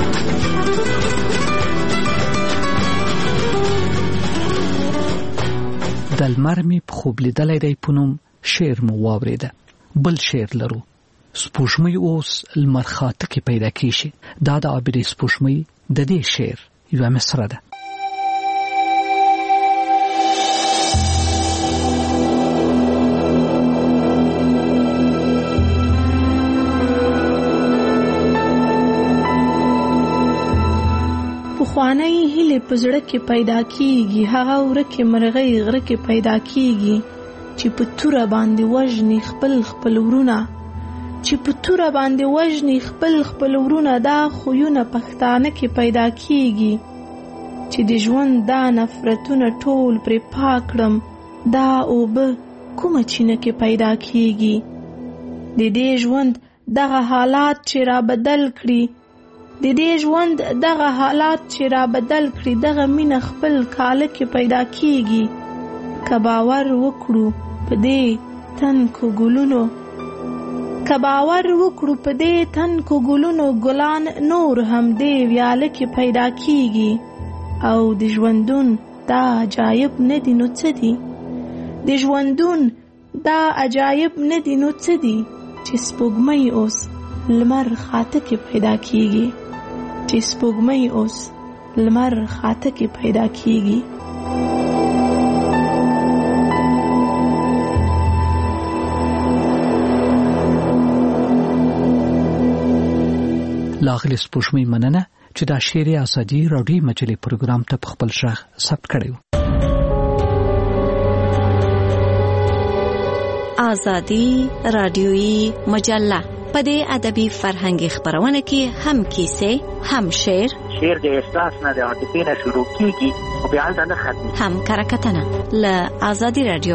د لمر مې په خوب لیدلی دی په نوم شعر مو واورېده. بل شعر لرو، سپوږمۍ اوس لمر خاته کې پیدا کیږي. دا د عابرې سپوږمۍ د دې شعر یوه مصره ده. پخوانی هیلې په زړه کې پیدا کیږي، هغه ورکه مرغۍ غره کې پیدا کیږي، چې په توره باندې وژني خپل خپل ورونه، چې په توره باندې وژني خپل خپل ورونه. دا خوونه پښتانه کې پیدا کیږي، چې د ژوند دا نفرتونه ټول پر پاکړم، دا اوبه کومه چینه کې پیدا کیږي. د دې ژوند دغه حالات چې را بدل کړي، د دې ژوند دغه حالات چې را بدل کړي دغه مینه خپل کاله کې پیدا کیږي که باور وکړو په دې تنکو ګلونو ګلان نور هم دې ویاله کې پیدا کیږي او د ژوندون دا عجایب نه دي نو څه دي د ژوندون دا عجایب نه دي نو څه دي چې سپوږمۍ اوس لمر خاته کې پیدا کیږي لاغلی سپوږمۍ مننه چې دا شعر ازادي رادیو مجلې پروګرام ته خپل شغ ثبت کړو. ازادي رادیویی مجله په دې ادبي فرهنګي خبرونه کې هم کیسې هم شعر د احساس نه د عاطفې نه شروع کیږي او بیا نه ختمي هم کرکټنه له ازادي رادیو.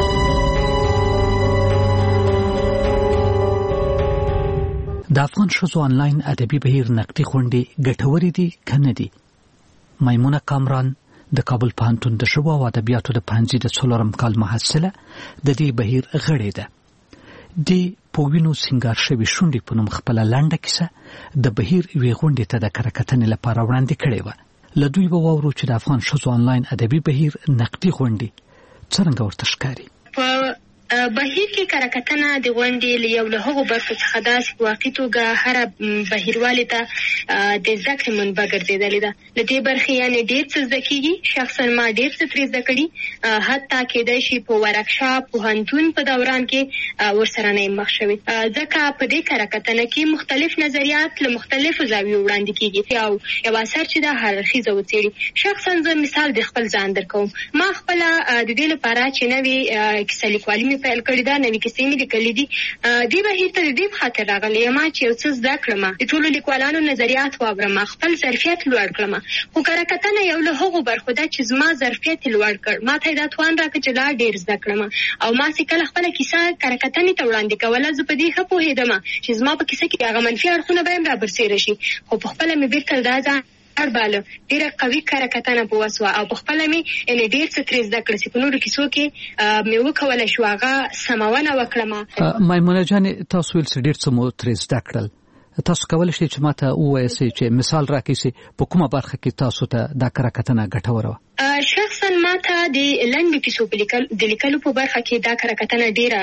د افغان ښځو آنلاین ادبي بهیر نقدي غونډې ګټورې دي کنه دي. میمونه کامران د کابل پوهنتون د ژبو او ادبیاتو د پوهنځي د 4م کال محصله د دې بهیر غړې ده. د پوینو سنگار شوی شونډې په نوم خپل لنډه کیسه د بهیر وی غونډې ته د کرکټنې لپاره وړاندې کړې و. لدوی به وورو چې د افغان ښځو آنلاین ادبي بهیر نقدي غونډې څنګه ورته ښکاري. بهیر کې کرکټنه د غونډې یو له هغو برخو څخه ده چې په واقعي توګه هره بهیروالې ته د زده کړې منبع ګرځېدلې ده. له دې برخې یعنې ډېر څه زده کېږي. شخصا ما ډېر څه ترې زده کړي، حتی کېدای شي په ورکشاپ پوهنتون په دوران کې ورسره نه یم مخ شوې، ځکه په دې کرکټنه کې مختلف نظریات له مختلفو زاویو وړاندې کېږي او یو اثر چې ده هر اړخیزه وڅېړي. شخصا زه مثال د خپل ځان درکوم. ما خپله د دې لپاره چې نوې کیسه لیکوالي پیل کړی دا نوې کیسې مې لیکلې دي. دې بهیر ته د دې په خاطر راغلی یم چې یو څه زده کړم، د ټولو لیکوالانو نظریات واورم، خپل ظرفیت لوړ کړم. خو کرکټنه یو له هغو برخو ده چې زما ظرفیت لوړ کړ، ما ته دا توان راکړ چې لا ډېر زده کړم او ما چې کله خپله کیسه کرکټنې ته وړاندې کوله زه په دې ښه پوهېدم چې زما په کیسه کې هغه منفي اړخونه به هم رابرسېره شي. خو په خپله مې بېرته دا ځان باله ډیره قوي کرکټنه په وسوه او په خپله مې ډېر څه ترې زده کړل چې په نورو کیسو کې مې وکولی شو هغه سمونه وکړم. میمونه جانې تاسو ویل چې ډېر څه مو ترې زده کړل، تاسو کولی شئ چې ماته ووایئ چې مثال راکړئ چې په کومه برخه کې تاسو ته دا کرکټنه ګټوره وه؟ شخصا ماته د لنډو کیسو د لیکلو په برخه کې دا کرکټنه ډیره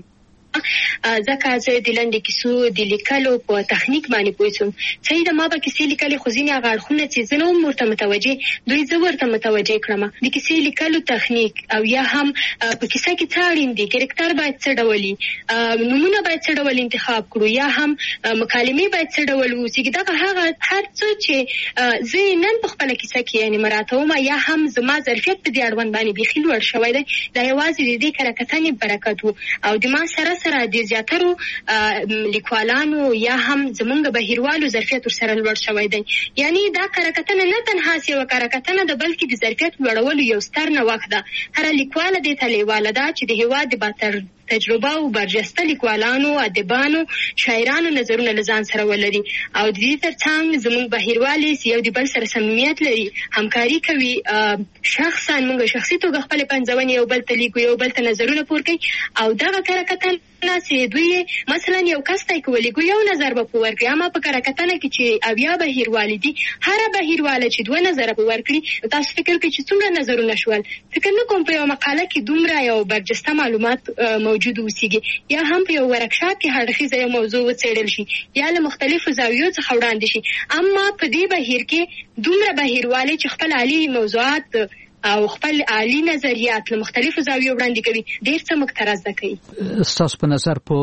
ځکه زه د لنډې کیسو د لیکلو په تخنیک باندې پوه شوم. صحیح ده، ما به کیسې لیکلې خو ځینې هغه اړخونه چې زه نه وم ورته متوجه دوی زه ورته متوجه کړم. د کیسې لیکلو تخنیک او یا هم په کیسه کې څه اړین دي، کرکټر باید څه ډول وي، نومونه باید څه ډول انتخاب کړو، یا هم مکالمې باید څه ډول ووسیږي. دغه هغه هر څه چې زه نن په خپله کیسه کې یعنې مراعاتوم یا هم زما ظرفیت په دې اړوند باندې بیخي لوړ شوی دی، دا یوازې د دې کرکټنې برکت و او د ما سره د زیاترو لیکوالانو یا هم زمونږ بهیروالو ظرفیت ورسره لوړ شوی دی. یعنی دا کرکټنه نه تنها یوه کرکټنه ده بلکې د ظرفیت لوړولو یو ستر نوښت ده. هره لیکواله دې ته لیواله ده چې د هېواد د باتر تجربه او برجسته لیکوالانو، ادیبانو، شاعرانو نظرونه له ځان سره ولري او د دې ترڅنګ زموږ بهیروالې یو د بل سره صمیمیت لري، همکاري کوي. شخصا موږ شخصي توګه خپلې پنځونې یو بل ته لیکو، یو بل ته نظرونه پور کوي او دغه کرکټنه چې دوی مثلا یو کس ته ولیکو یو نظر به پور ورکړي. اما په کرکټنه کې چې اویا بهیروالې دي، هره بهیرواله چې 2 نظره پور ورکړي، تاسو فکر کوئ چې څومره نظرونه شول؟ فکر نه کوم په یو مقاله کې دومره یو برجسته معلومات موجود اوسیږي یا هم په یو ورکشاپ کې هر اړخیزه یو موضوع وڅېړل شي یا له مختلفو زاویو څخه وړاندې شي. اما په دې بهیر کې دومره بهیروالې چې خپل عالي موضوعات او خپل عالی نظریات له مختلفو زاویو وړاندې کوي، ډېر څه موږ ته را زده کوي. ستاسو په نظر په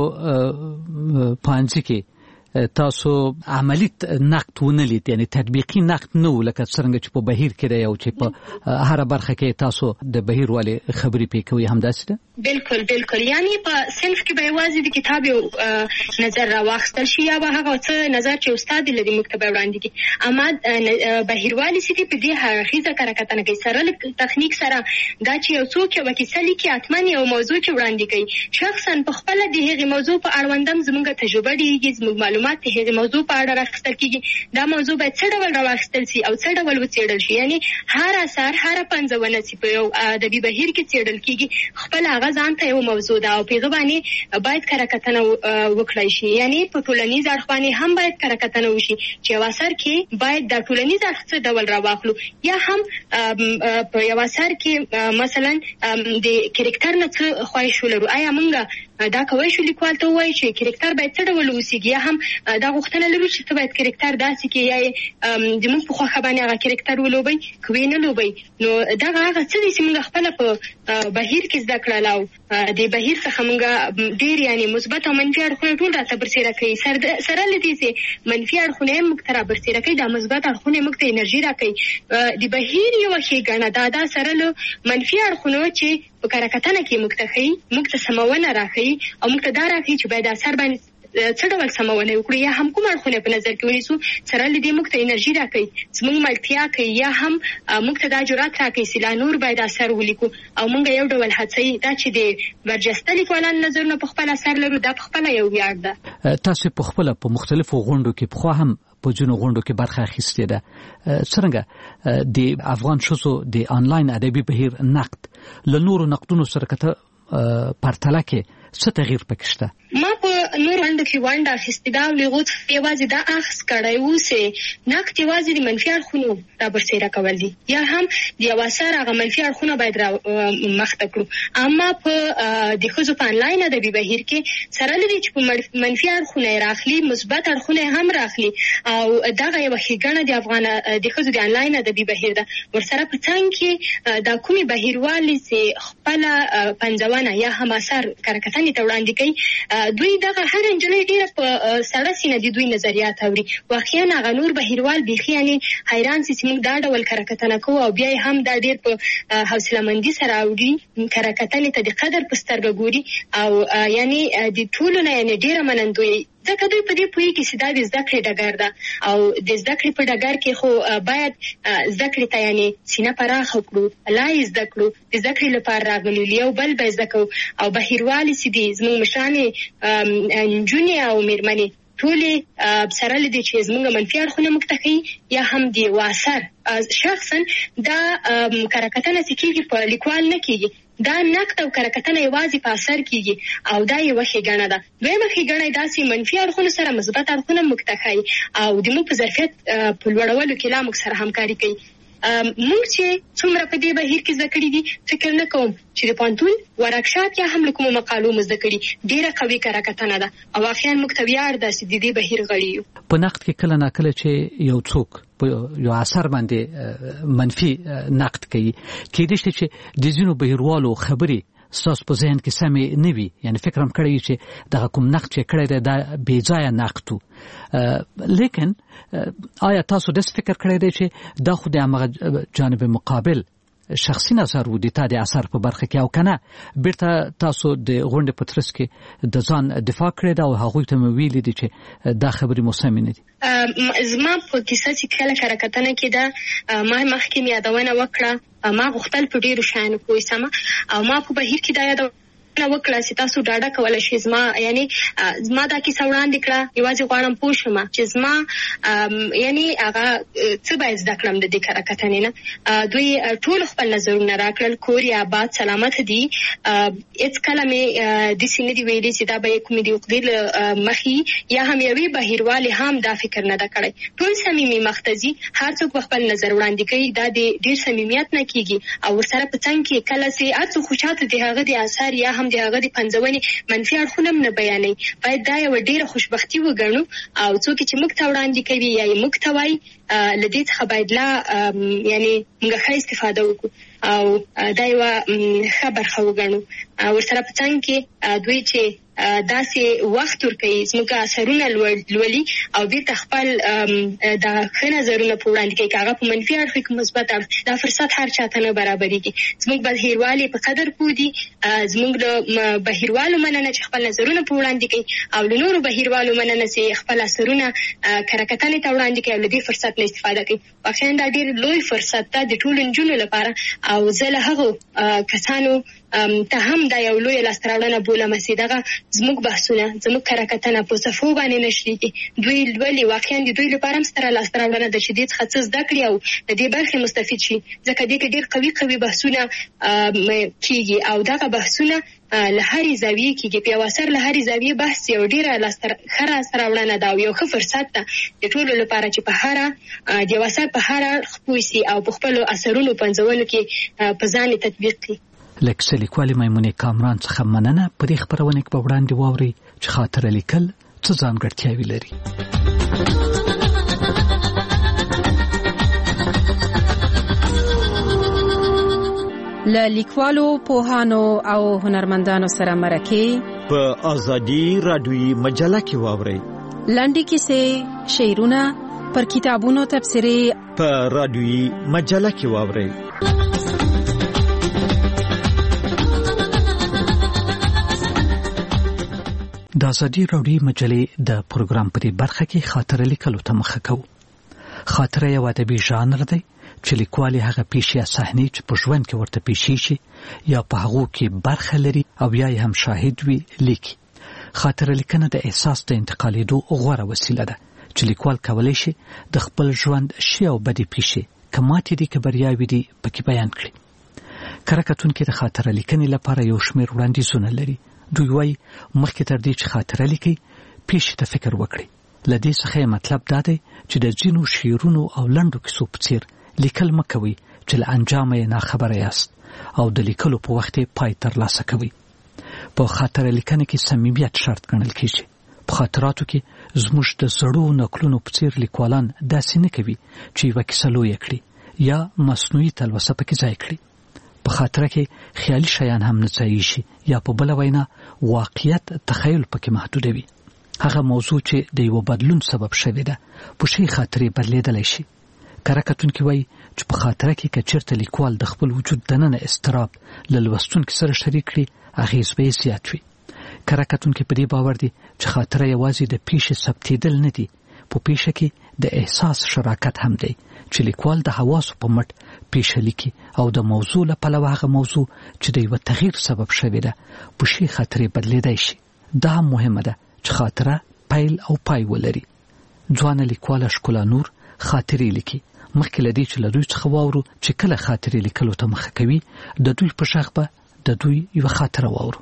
پوهنځي کې تاسو عملی نقد ونه لید، یعنی تطبیقي نقد نه و لکه څنګه چې په بهیر کې دی او چې په هر برخه کې تاسو د بهیر والي خبرې پې کوي، همداسې ده؟ بالکل یعنی په صنف کې به یوازې د کتاب یو نظر راواخیستل شي یا به هغه څه نظر چې استاد یې لري موږ ته به وړاندې کړي. اما بهیروالي چې په دې هرخیزه کرکټنه کې سره تخنیک سره دا چې یو څوک یوه کیسه لیکي حتما یو موضوع چې وړاندې کوي، شخصا په خپله د هغې موضوع په اړوند هم زموږ تجربه ډېرېږي، زموږ معلومات معلومات په هغه موضوع په اړه راخستل کیږي. دا موضوع باید څه ډول راوخستل شي او څه ډول وڅېړل شي. یعنی هر اثر هر پنځونه چې په یو ادبي بهیر کې څېړل کیږي خپل هغه ځان ته یو موضوع ده او په هغه باندې باید کارکتنه وکړای شي. یعنی په ټولنیز اړخ باندې هم باید کارکتنه وشي چې یو اثر کې باید د ټولنیز اړخ څه ډول راواخلو یا هم په یو اثر کې مثلا د کریکټر نه څه خواهش ولرو. آیا موږ دا کوي شو لیکوال ته وایي چې کریکټر باید څه ډول وسیږي یا هم دا غوښتنه لرو چې ته باید کریکټر داسې کې یا د موږ په خوښه باندې هغه کریکټر ولوبي کوي نه لوبي. نو دا هغه څه دي چې موږ خپل په بهیر کې زده کړل او د بهیر څخه موږ ډیر یعنی مثبت او منفي اړخونه ټول راته برسېره کوي. سره لدې چې منفي اړخونه موږ ته برسېره کوي دا مثبت اړخونه موږ ته انرژي راکوي. د بهیر یو شی ګڼه دا سره له منفي اړخونه چې په کارکتنه کې موږ ته کوي موږ ته سمونه راکوي او موږ ته دا راکوي چې باید اثر باندې څه ډول سمونه وکړو یا هم کوم اړخونه په نظر کې ونیسو. سره لدې موږ ته انرژي راکوي زموږ ملتیا کوي یا هم موږ ته دا جرأت راکوي چې لا نور باید اثر ولیکو او موږ یو ډول هڅوي دا چې د برجسته لیکوالانو نظرونه په خپل اثر لرو دا په خپل یو ویاړ ده. تاسو په خپل په مختلفو غونډو کې په خو هم په جنو غونډو کې برخه اخیستې ده. څنګه د افغان شوسو د انلاین ادبي بهیر نقد له نورو نقدونو سره کته پرتله کې څه تغییر پکې شته؟ ما په نور غونډو کې ونډه اخیستې ده او لغوت یوازې دا اخس کړی و چې نقد یوازې د منفي اړخونو را برسېره کول دي یا هم د یو اثر هغه منفي اړخونه باید را مخته کړو. اما په د ښځو په انلاین ادبي بهیر کې سره لري چې په منفي اړخونه راخلي مثبت اړخونه هم راخلي او دغه یو ښېګڼه د افغان د ښځو د انلاین ادبي بهیر ده. ورسره په څنګ کې دا کومې بهیروالې چې خپله پنځونه یا هم اثر کارکتنې ته وړاندې کوي دوی دغه هر انجلۍ ډیره په سړه سینه د دوی نظریات اوري. واقعا هغه نور بهیروال بیخي یعنی حیران سي چې موږ دا ډول کارکتنه کوو او بیا هم دا ډیر په حوصله مندي سره اوري کارکتنې ته د قدر په سترګه ګوري او یعنی د ټولو نه یعنی ډیره منندوی ځکه دوی په دې پوهیږي چې دا د زده کړې ډګر ده او د زده کړې په ډګر کې خو باید زده کړې ته یعنی سینه پراخه کړو لا یې زده کړو د زده کړې لپاره راغلي یو بل به زده کوو او بهیروالې چې دي زموږ مشرانې نجونې او مېرمنې ټولې سره لدې چې زموږ منفي اړخونه موږ ته ښیي یا هم د یو اثر شخصا دا کارکتنه چې کېږي په لیکوال نه کېږي دا نقد او کارکتنه یوازې په اثر کېږي او دا یوه ښېګڼه ده. دویمه ښېګڼه یې داسې منفي اړخونو سره مثبت اړخونه موږ ته ښایي او د موږ په ظرفیت په لوړولو کې لا موږ سره همکاري کوي. موږ چې څومره په دې بهیر کې زده کړي دي فکر نه کوم چې د پوهنتون ورکشاپ یا هم له کومو مقالو مو زده کړي ډېره قوي کارکتنه ده او واقعا موږ ته ویاړ ده چې د دې بهیر غړي یو. په نقد کې کله ناکله چې یو څوک په یو اثر باندې منفي نقد کوي کېدای شي چې د ځینو بهیروالو خبرې ستاسو په ذهن کې سمې نه وي یعنی فکر هم کړی چې دغه کوم نقد چې کړی دی دا بې ځایه نقد و لیکن آیا تاسو داسې فکر کړی دی چې دا خو د همغه جانب مقابل شخصي نظر و د تا د اثر په برخه کې او کنه بیرته تاسو د غونډې په ترڅ کې د ځان دفاع کړی دا او هغوی ته مو ویلي دي چې دا خبرې مو سمې نه دي؟ زما په کیسه چې کله کارکتنه کې ده ما مخکې مې یادونه وکړه ما غوښتل په ډېرو شیانو پوه سم او ما په بهیر کې دا یادونه وکړه چې تاسو ډاډه کولای شئ زما یعنی زما دا کیسه وړاندې کړه یوازې غواړم پوه شم چې زما یعنی هغه څه باید زده کړم د دې کارکتنې نه. دوی ټول خپل نظرونه راکړل کور یې آباد سلامت دي هېڅکله مې داسې نه دي ویلي چې دا به کومې د عقدې له مخې یا هم یوې بهیروالې هم دا فکر نه ده کړی. ټول صمیمي مختزي هر څوک په خپل نظر وړاندې کوي دا د ډېر صمیمیت نه کېږي او ورسره په څنګ کې کله چې هر څوک خو چاته د هغه د اثر یا هم د هغه د پنځونې منفي اړخونه نه بیانوي باید دا یو ډیره خوشبختي وګڼو او څوک چې موږ ته وړاندې کوي یا موږ ته وایي له دې څخه باید لا یعنی موږ ښه استفاده وکړو او دا یوه ښه برخه وګڼو. ورسره په څنګ کې دوی چې داسې وخت ورکوي زموږ اثرونه لولي او بیرته خپل دا ښه نظرونه په وړاندې کوي که هغه په منفي اړخ کې مثبت اړخ دا فرصت هر چاته نه برابرېږي. زموږ بهیروالې په قدر پوه دي زموږ له بهیروالو مننه چې خپل نظرونه په وړاندې کوي او له نورو بهیروالو مننه چې خپل اثرونه کارکتنې ته وړاندې کوي او له دې فرصت نه استفاده کوي. واقعا دا ډېر لوی فرصت ده د ټولو نجونو لپاره او زه له هغو کسانو ته هم دا یو لوی لاستراوړنه بولم چې دغه زموږ بحثونه زموږ کراکتنه په صفو باندې نشریږي. دوی لولي واقعا د دوی لپاره هم ستره لاستراوړنه ده چې دې څخه څه زده کړي او د دې برخې مستفید شي، ځکه دې کې ډېر قوي بحثونه کیږي او دغه بحثونه له هرې زاویې کېږي. په یو اثر له هرې زاویې بحث یو ډېره ښه راوړنه ده او یو ښه فرصت ده د ټولو لپاره چې د یو اثر په هر اړخ پوه سي او په خپلو اثرونو پنځولو کې په ځان یې تطبیق کړي. له کیسې لیکوالې میمونې کامران څخه مننه. په دې خپرونه کې به وړاندې واورئ چې خاطره لیکل څه ځانګړتیاوې لري. له لیکوالو، پوهانو او هنرمندانو سره مرکه په آزادي رادیویي مجله کې واورئ. لنډې کیسې، شعرونه، پر کتابونو تبصرې په رادیویي مجله کې واورئ. د آزادي رادیویي مجلې د پروګرام په دې برخه کې خاطره لیکلو ته مخه کوو. خاطره یو ادبي ژانر دی چې لیکوال هغه پیښې یا صحنې چې په ژوند کې ورته پیښې شي یا په هغو کې برخه لري او یا هم شاهد وي لیکي. خاطره لیکنه د احساس د انتقالېدو غوره وسیله ده چې لیکوال کولی شي د خپل ژوند ښې او بدې پیښې که ماتې دي که بریاوې دي پکې بیان کړي. کره کتونکي د خاطره لیکنې لپاره یو شمېر وړاندیزونه لري. دوی وایي مخکې تر دې چې خاطره لیکئ پیښې ته فکر وکړئ. له دې څخه مطلب دا دی چې د ځینو شعرونو او لنډو کیسو په څېر لیکل مه کوئ چې له انجامه یې ناخبره یاست او د لیکلو په وخت یې پای ترلاسه کوئ. په خاطره لیکنه کې صمیمیت شرط ګڼل کېږي. په خاطراتو کې زموږ د زړو نقلونو په څېر لیکوالان داسې نه کوي چې یوه کیسه لویه کړي یا مصنوعي تلوسه پکې ځای کړي. په خاطره کې خیالي شیان هم نه ځایېږي یا په بله وینا واقعیت تخیل پکې محدودوي. هغه موضوع چې د یو بدلون سبب شوی ده په شي خاطرې بدلیدلی شي. کره کتونکي وایي چې په خاطره کې که چېرته لیکوال د خپل وجود دننه اضطراب له لوستونکي سره شریک کړي اغېز به یې زیات وي. کره کتونکي په دې باور دي چې خاطره یوازې د پیښې ثبتېدل نه دي، په پیښه کې د احساس شراکت هم دی چې لیکوال د حواسو په مټ پیښه لیکي او د موضوع له پلوه هغه موضوع چې د یوه تغییر سبب شوی ده په شي خاطرې بدلیدای شي. دا هم مهمه ده چې خاطره پیل او پای ولري. ځوانه لیکواله ښکلا نور خاطرې لیکي. مخکې له دې چې له دوی څخه واورو چې کله خاطرې لیکلو ته مخه کوي د دوی په غږ به د دوی یوه خاطره واورو.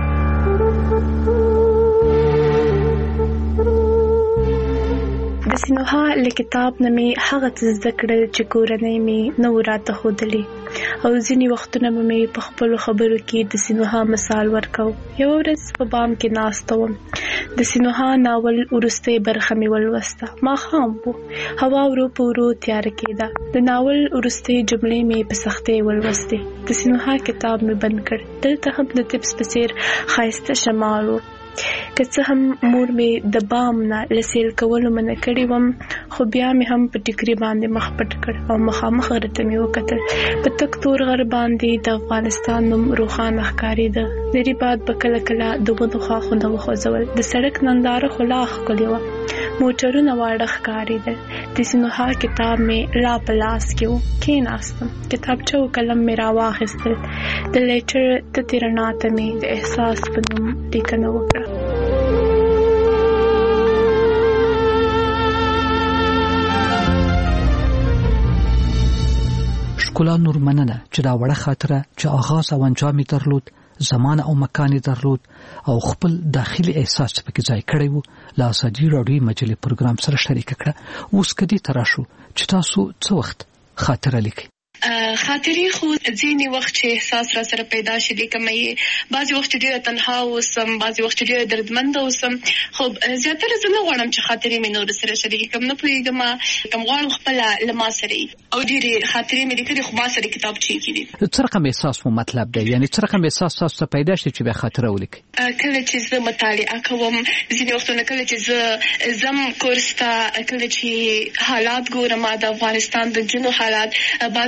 د سینوها له کتاب نه مې هغه څه زده کړل چې کورنۍ مې نه و راته ښودلی او ځینې وختونه به مې په خپلو خبرو کې د سینوها مثال ورکو. یوه ورځ په بام کې ناسته وم. د سینوها ناول وروستۍ برخه مې ولوسته. ماښام و، هوا ورو په ورو تیاره کېده. د ناول وروستۍ جملې مې په سختۍ ولوستې. د سینوها کتاب مې بند کړ. دلته هم د تپس په څېر ښایسته شمال و. که څه هم مور مې د بام نه له سیل کولو منع کړې وم، خو بیا مې هم په ټیکري باندې مخ پټ کړ او مخامخ غره ته مې وکتل. په تک تور غر باندې د افغانستان نوم روښانه ښکارېده. لرې باد به کله کله د ونو خواښونه وخوځول. د سړک ننداره خو لا ښکلې وه. موټرونه واړه ښکارېدل. د سینوها کتاب مې لا په لاس کې و. کېناستم. کتابچه او قلم مې راواخیستل. د لیټر تتې رڼا ته مې د احساس په نوم لیکنه وکړه. ښکلا نور مننه چې دا وړه خاطره چې آغاز او انجام یې درلود، زمان او مکان یې درلود او خپل داخلي احساس پکې ځای کړی و، له آزادي رادیویي مجلې پروګرام سره شریکه کړه. اوس که دې ته راشو چې تاسو څه وخت خاطره لیکئ؟ خاطرې خو ځینې وخت چې احساس را سره پیدا شي لیکمه یې. بعضې وخت ډېره تنها اوسم، بعضې وخت ډېره دردمنده اوسم، خو زیاتره زه نه غواړم چې خاطرې مې نورو سره شریکې کړم. نه پوهېږم کوم غواړم خپله له ما سره یي او ډېرې خاطرې مې لیکلې خو ما سره کتابچې کې دي. څه رقم احساس مو مطلب دی؟ یعنې څه رقم احساس تاسو ته پیدا شي چې بیا خاطره ولیکئ؟ کله چې زه مطالعه کوم، ځینې وختونه کله چې زه ځم کورس ته، کله چې حالات ګورم د افغانستان د جنو حالات، بعضې وخت زه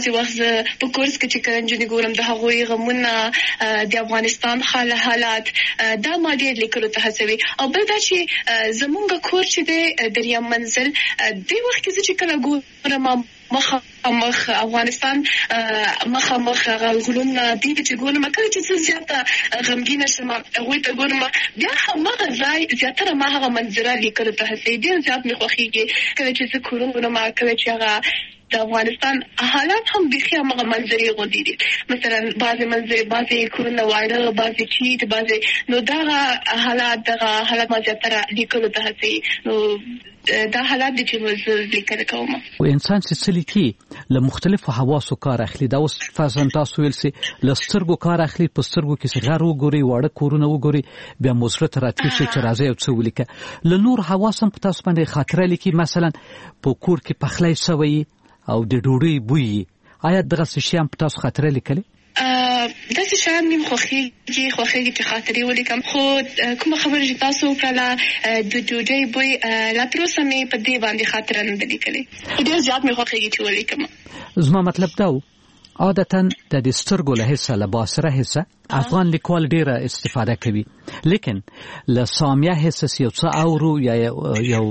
په کورس کې چې کله ګورم د هغوی غمونه د افغانستان حالات دا ما ډېر لیکلو ته هڅوي. او بل دا چې زمونږ کور چې د دریم منزل د وخت کې چې کله ګورم مخ افغانستان مخ غلونه دي چې ګورم کله چې زیاته غمګینه شم هغه ته ګورم بیا هغه ځای زیاتره ما هغه منظره لیکلو ته هڅوي. ډېر زیات مې خوښیږي کله چې ګورم کله چې هغه د افغانستان حالات هم بيخي هغه منظرې غوډې دي. مثلا بعضي منظرې بعضي کورونه واړه بعضي چیت بعضي نو دا حالات ما زیاتره لیکلو ته هڅوي. نو دا حالات دي چې موږ لیکل کوم. او انسان چې لیکي له مختلفو حواسو کار اخلي. دا اوس فازن تاسو ویل سي له سترګو کار اخلي. په سترګو کې صغار وګوري واړه کورونه وګوري بیا مثبت راتلي چې راځي او څه ولیکه. له نور حواسم په تاسو باندې خاطره لیکي. مثلا په کور کې پخلی سوی او د ډوډۍ بوی. آیا دغه شی هم په تاسو خاطره لیکلي؟ دا څه شان نیم خوخيږي چې خاطرې ولیکم. خو کوم خبره چې تاسو کړه د ډوډۍ بوی لا تر اوسه مې په دې باندې خاطره نه لیکلې. ډېر زیات مې خوخيږي چې ولیکم. زما مطلب دا عادتاً د سترګو له حصہ له باسره حصہ افغان لیکوال ډیره استفاده کوي. لیکن له سامیه حصہ یو څه اورو یا یو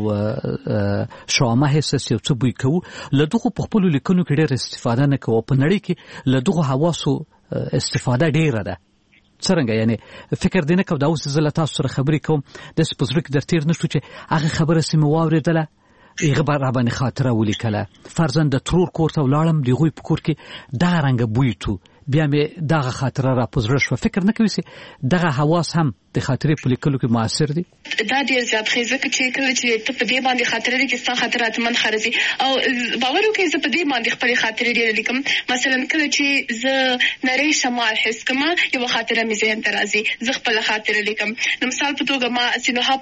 شامه حصہ یو څه بوی کوو. له دغه په خپل لیکنو کې ډیره استفاده نه کوو. په نړۍ کې له دغه حواسو استفاده ډیره ده. څنګه یعنی فکر دینه کو دا اوس زله تاسو سره خبرې کوم د سپوږمۍ در تیر نشو چې هغه خبره سیمه واوریدله ایغه بر باندې خاطره ولیکله. فرزند د ترور کور ته ولاړم دی غوی په کور کې دا رنګ بوی تو بیا مې دغه خاطره را پوزره شو. فکر نه کوي چې دغه حواس هم د خاطرې په لیکلو کې موثر دي. دا ډیر زیات خېزه چې کله چې ته په دې باندې خاطره لري چې ستاسو خاطرات من خرځي او باور وکړئ چې په دې باندې خپل خاطرې ډیر لیکم. مثلا کله چې زه نری شمال حس کوم یو خاطره مې ذهن ته راځي زه خپل خاطره لیکم. نو مثال په توګه ما سینوها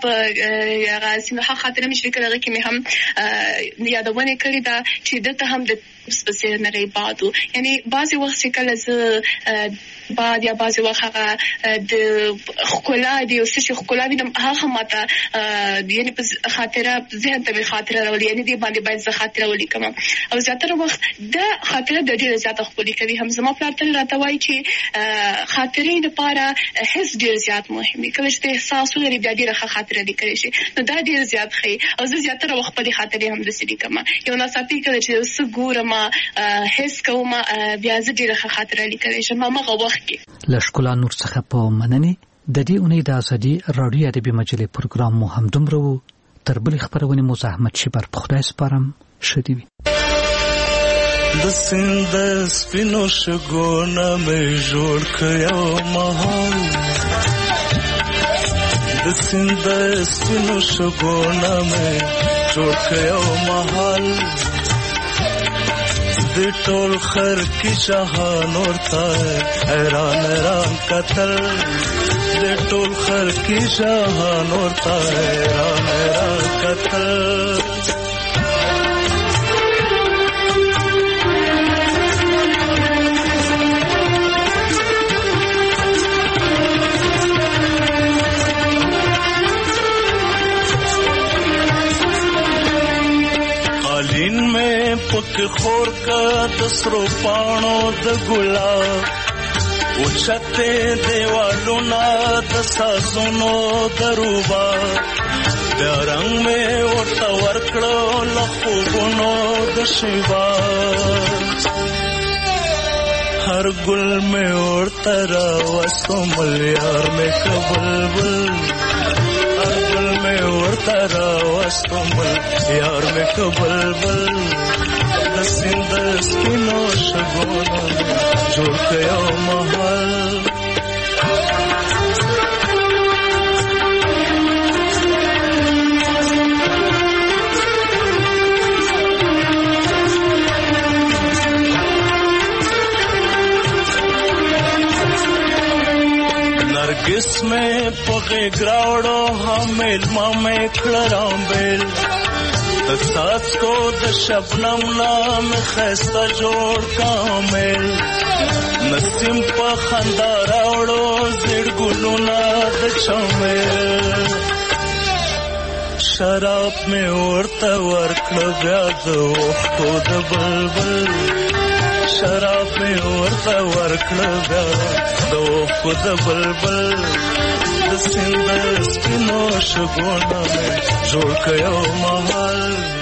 خاطره مې لیکل هغه کې مې هم یادونه کړې ده چې دته هم د سپیشل نری بادو یعنی بعضی وخت کله زه بعد یا بعضی وخت هغه د خلا دی او څه خلا وینم هغه ماته یعنی په خاطره ذهن ته خاطره راولي. یعنی دې باندې باید زه خاطره ولیکم. او زیاتره وخت دا خاطره د ډېر زیات خپل کوي. هم زما پلان راته وایي چې خاطرې لپاره حس ډېر زیات مهمه. کله چې احساس ولري بیا ډېر خاطره لیکل شي نو دا ډېر زیات ښه. او زه زیاتره وخت په خاطرې هم د سړي کما یو ناڅاپي کله چې سګورم حس کوم بیا زه ډېر خاطره لیکل شم. هغه وخت کې لشکلا نور څخه په مننه د دې اونۍ د ازادي رادیو ادبي مجلې پروګرام مو هم دومره وو. تر بلې خبرونه مو زحمت شي بر په خدای سپارم. شدي وي د سند سپینو شګونه مې جوړ کړو مهال د سند سپینو شګونه مې جوړ کړو مهال د ټول خر کی شاهان ورته حیران قتل د ټول خر کی شاهان ورته حیران قتل. پک خور کا دسرو پانو د ګلاب او چته دیوالو نا د سازونو دروبا د رنگ میں ورته ورکړو لخوبونو د شیوا هر ګل میں ورته را وسو ملیار میں کبلبل هر ګل میں ورته را وسو ملیار میں کبلبل سند سپینو شګونه جوړ کړو محل. नरगिस में पगे ग्रावड़ो हमें मामे खड़राम बेल सास को द शबनम नाम खैस्ता जोड़ कामेल नसीम पा खंदा रावड़ो जिड़ गुलुना द चमेल शराब में उड़ता वर्क ब्याद खुद बलबल شراب می ورته ورکړه بیا د اوښکو د بلبل د سیند سپینو شګونه مې جوړ کړ یو محل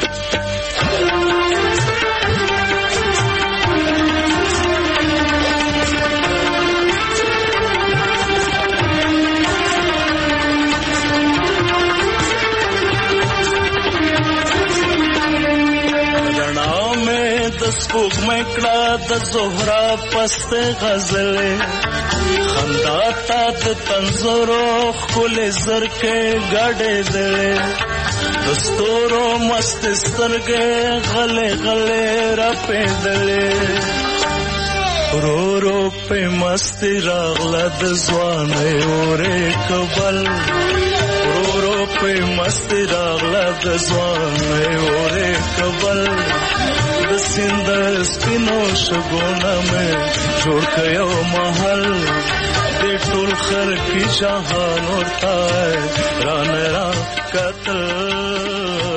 سپوږ مکړه د زهرا پست غزلې خندا تا د تنزورو خل زرکې غړې دې دستورو مست سترګې غلې غلې را پېدلې رو رو په مست راغله د ځوانې اورې کبل رو رو په مست راغله د ځوانې اورې کبل د سیند سپینو شګونه مې جوړ کړ یو محل د ټول خر کی جهان ورته ران را کتل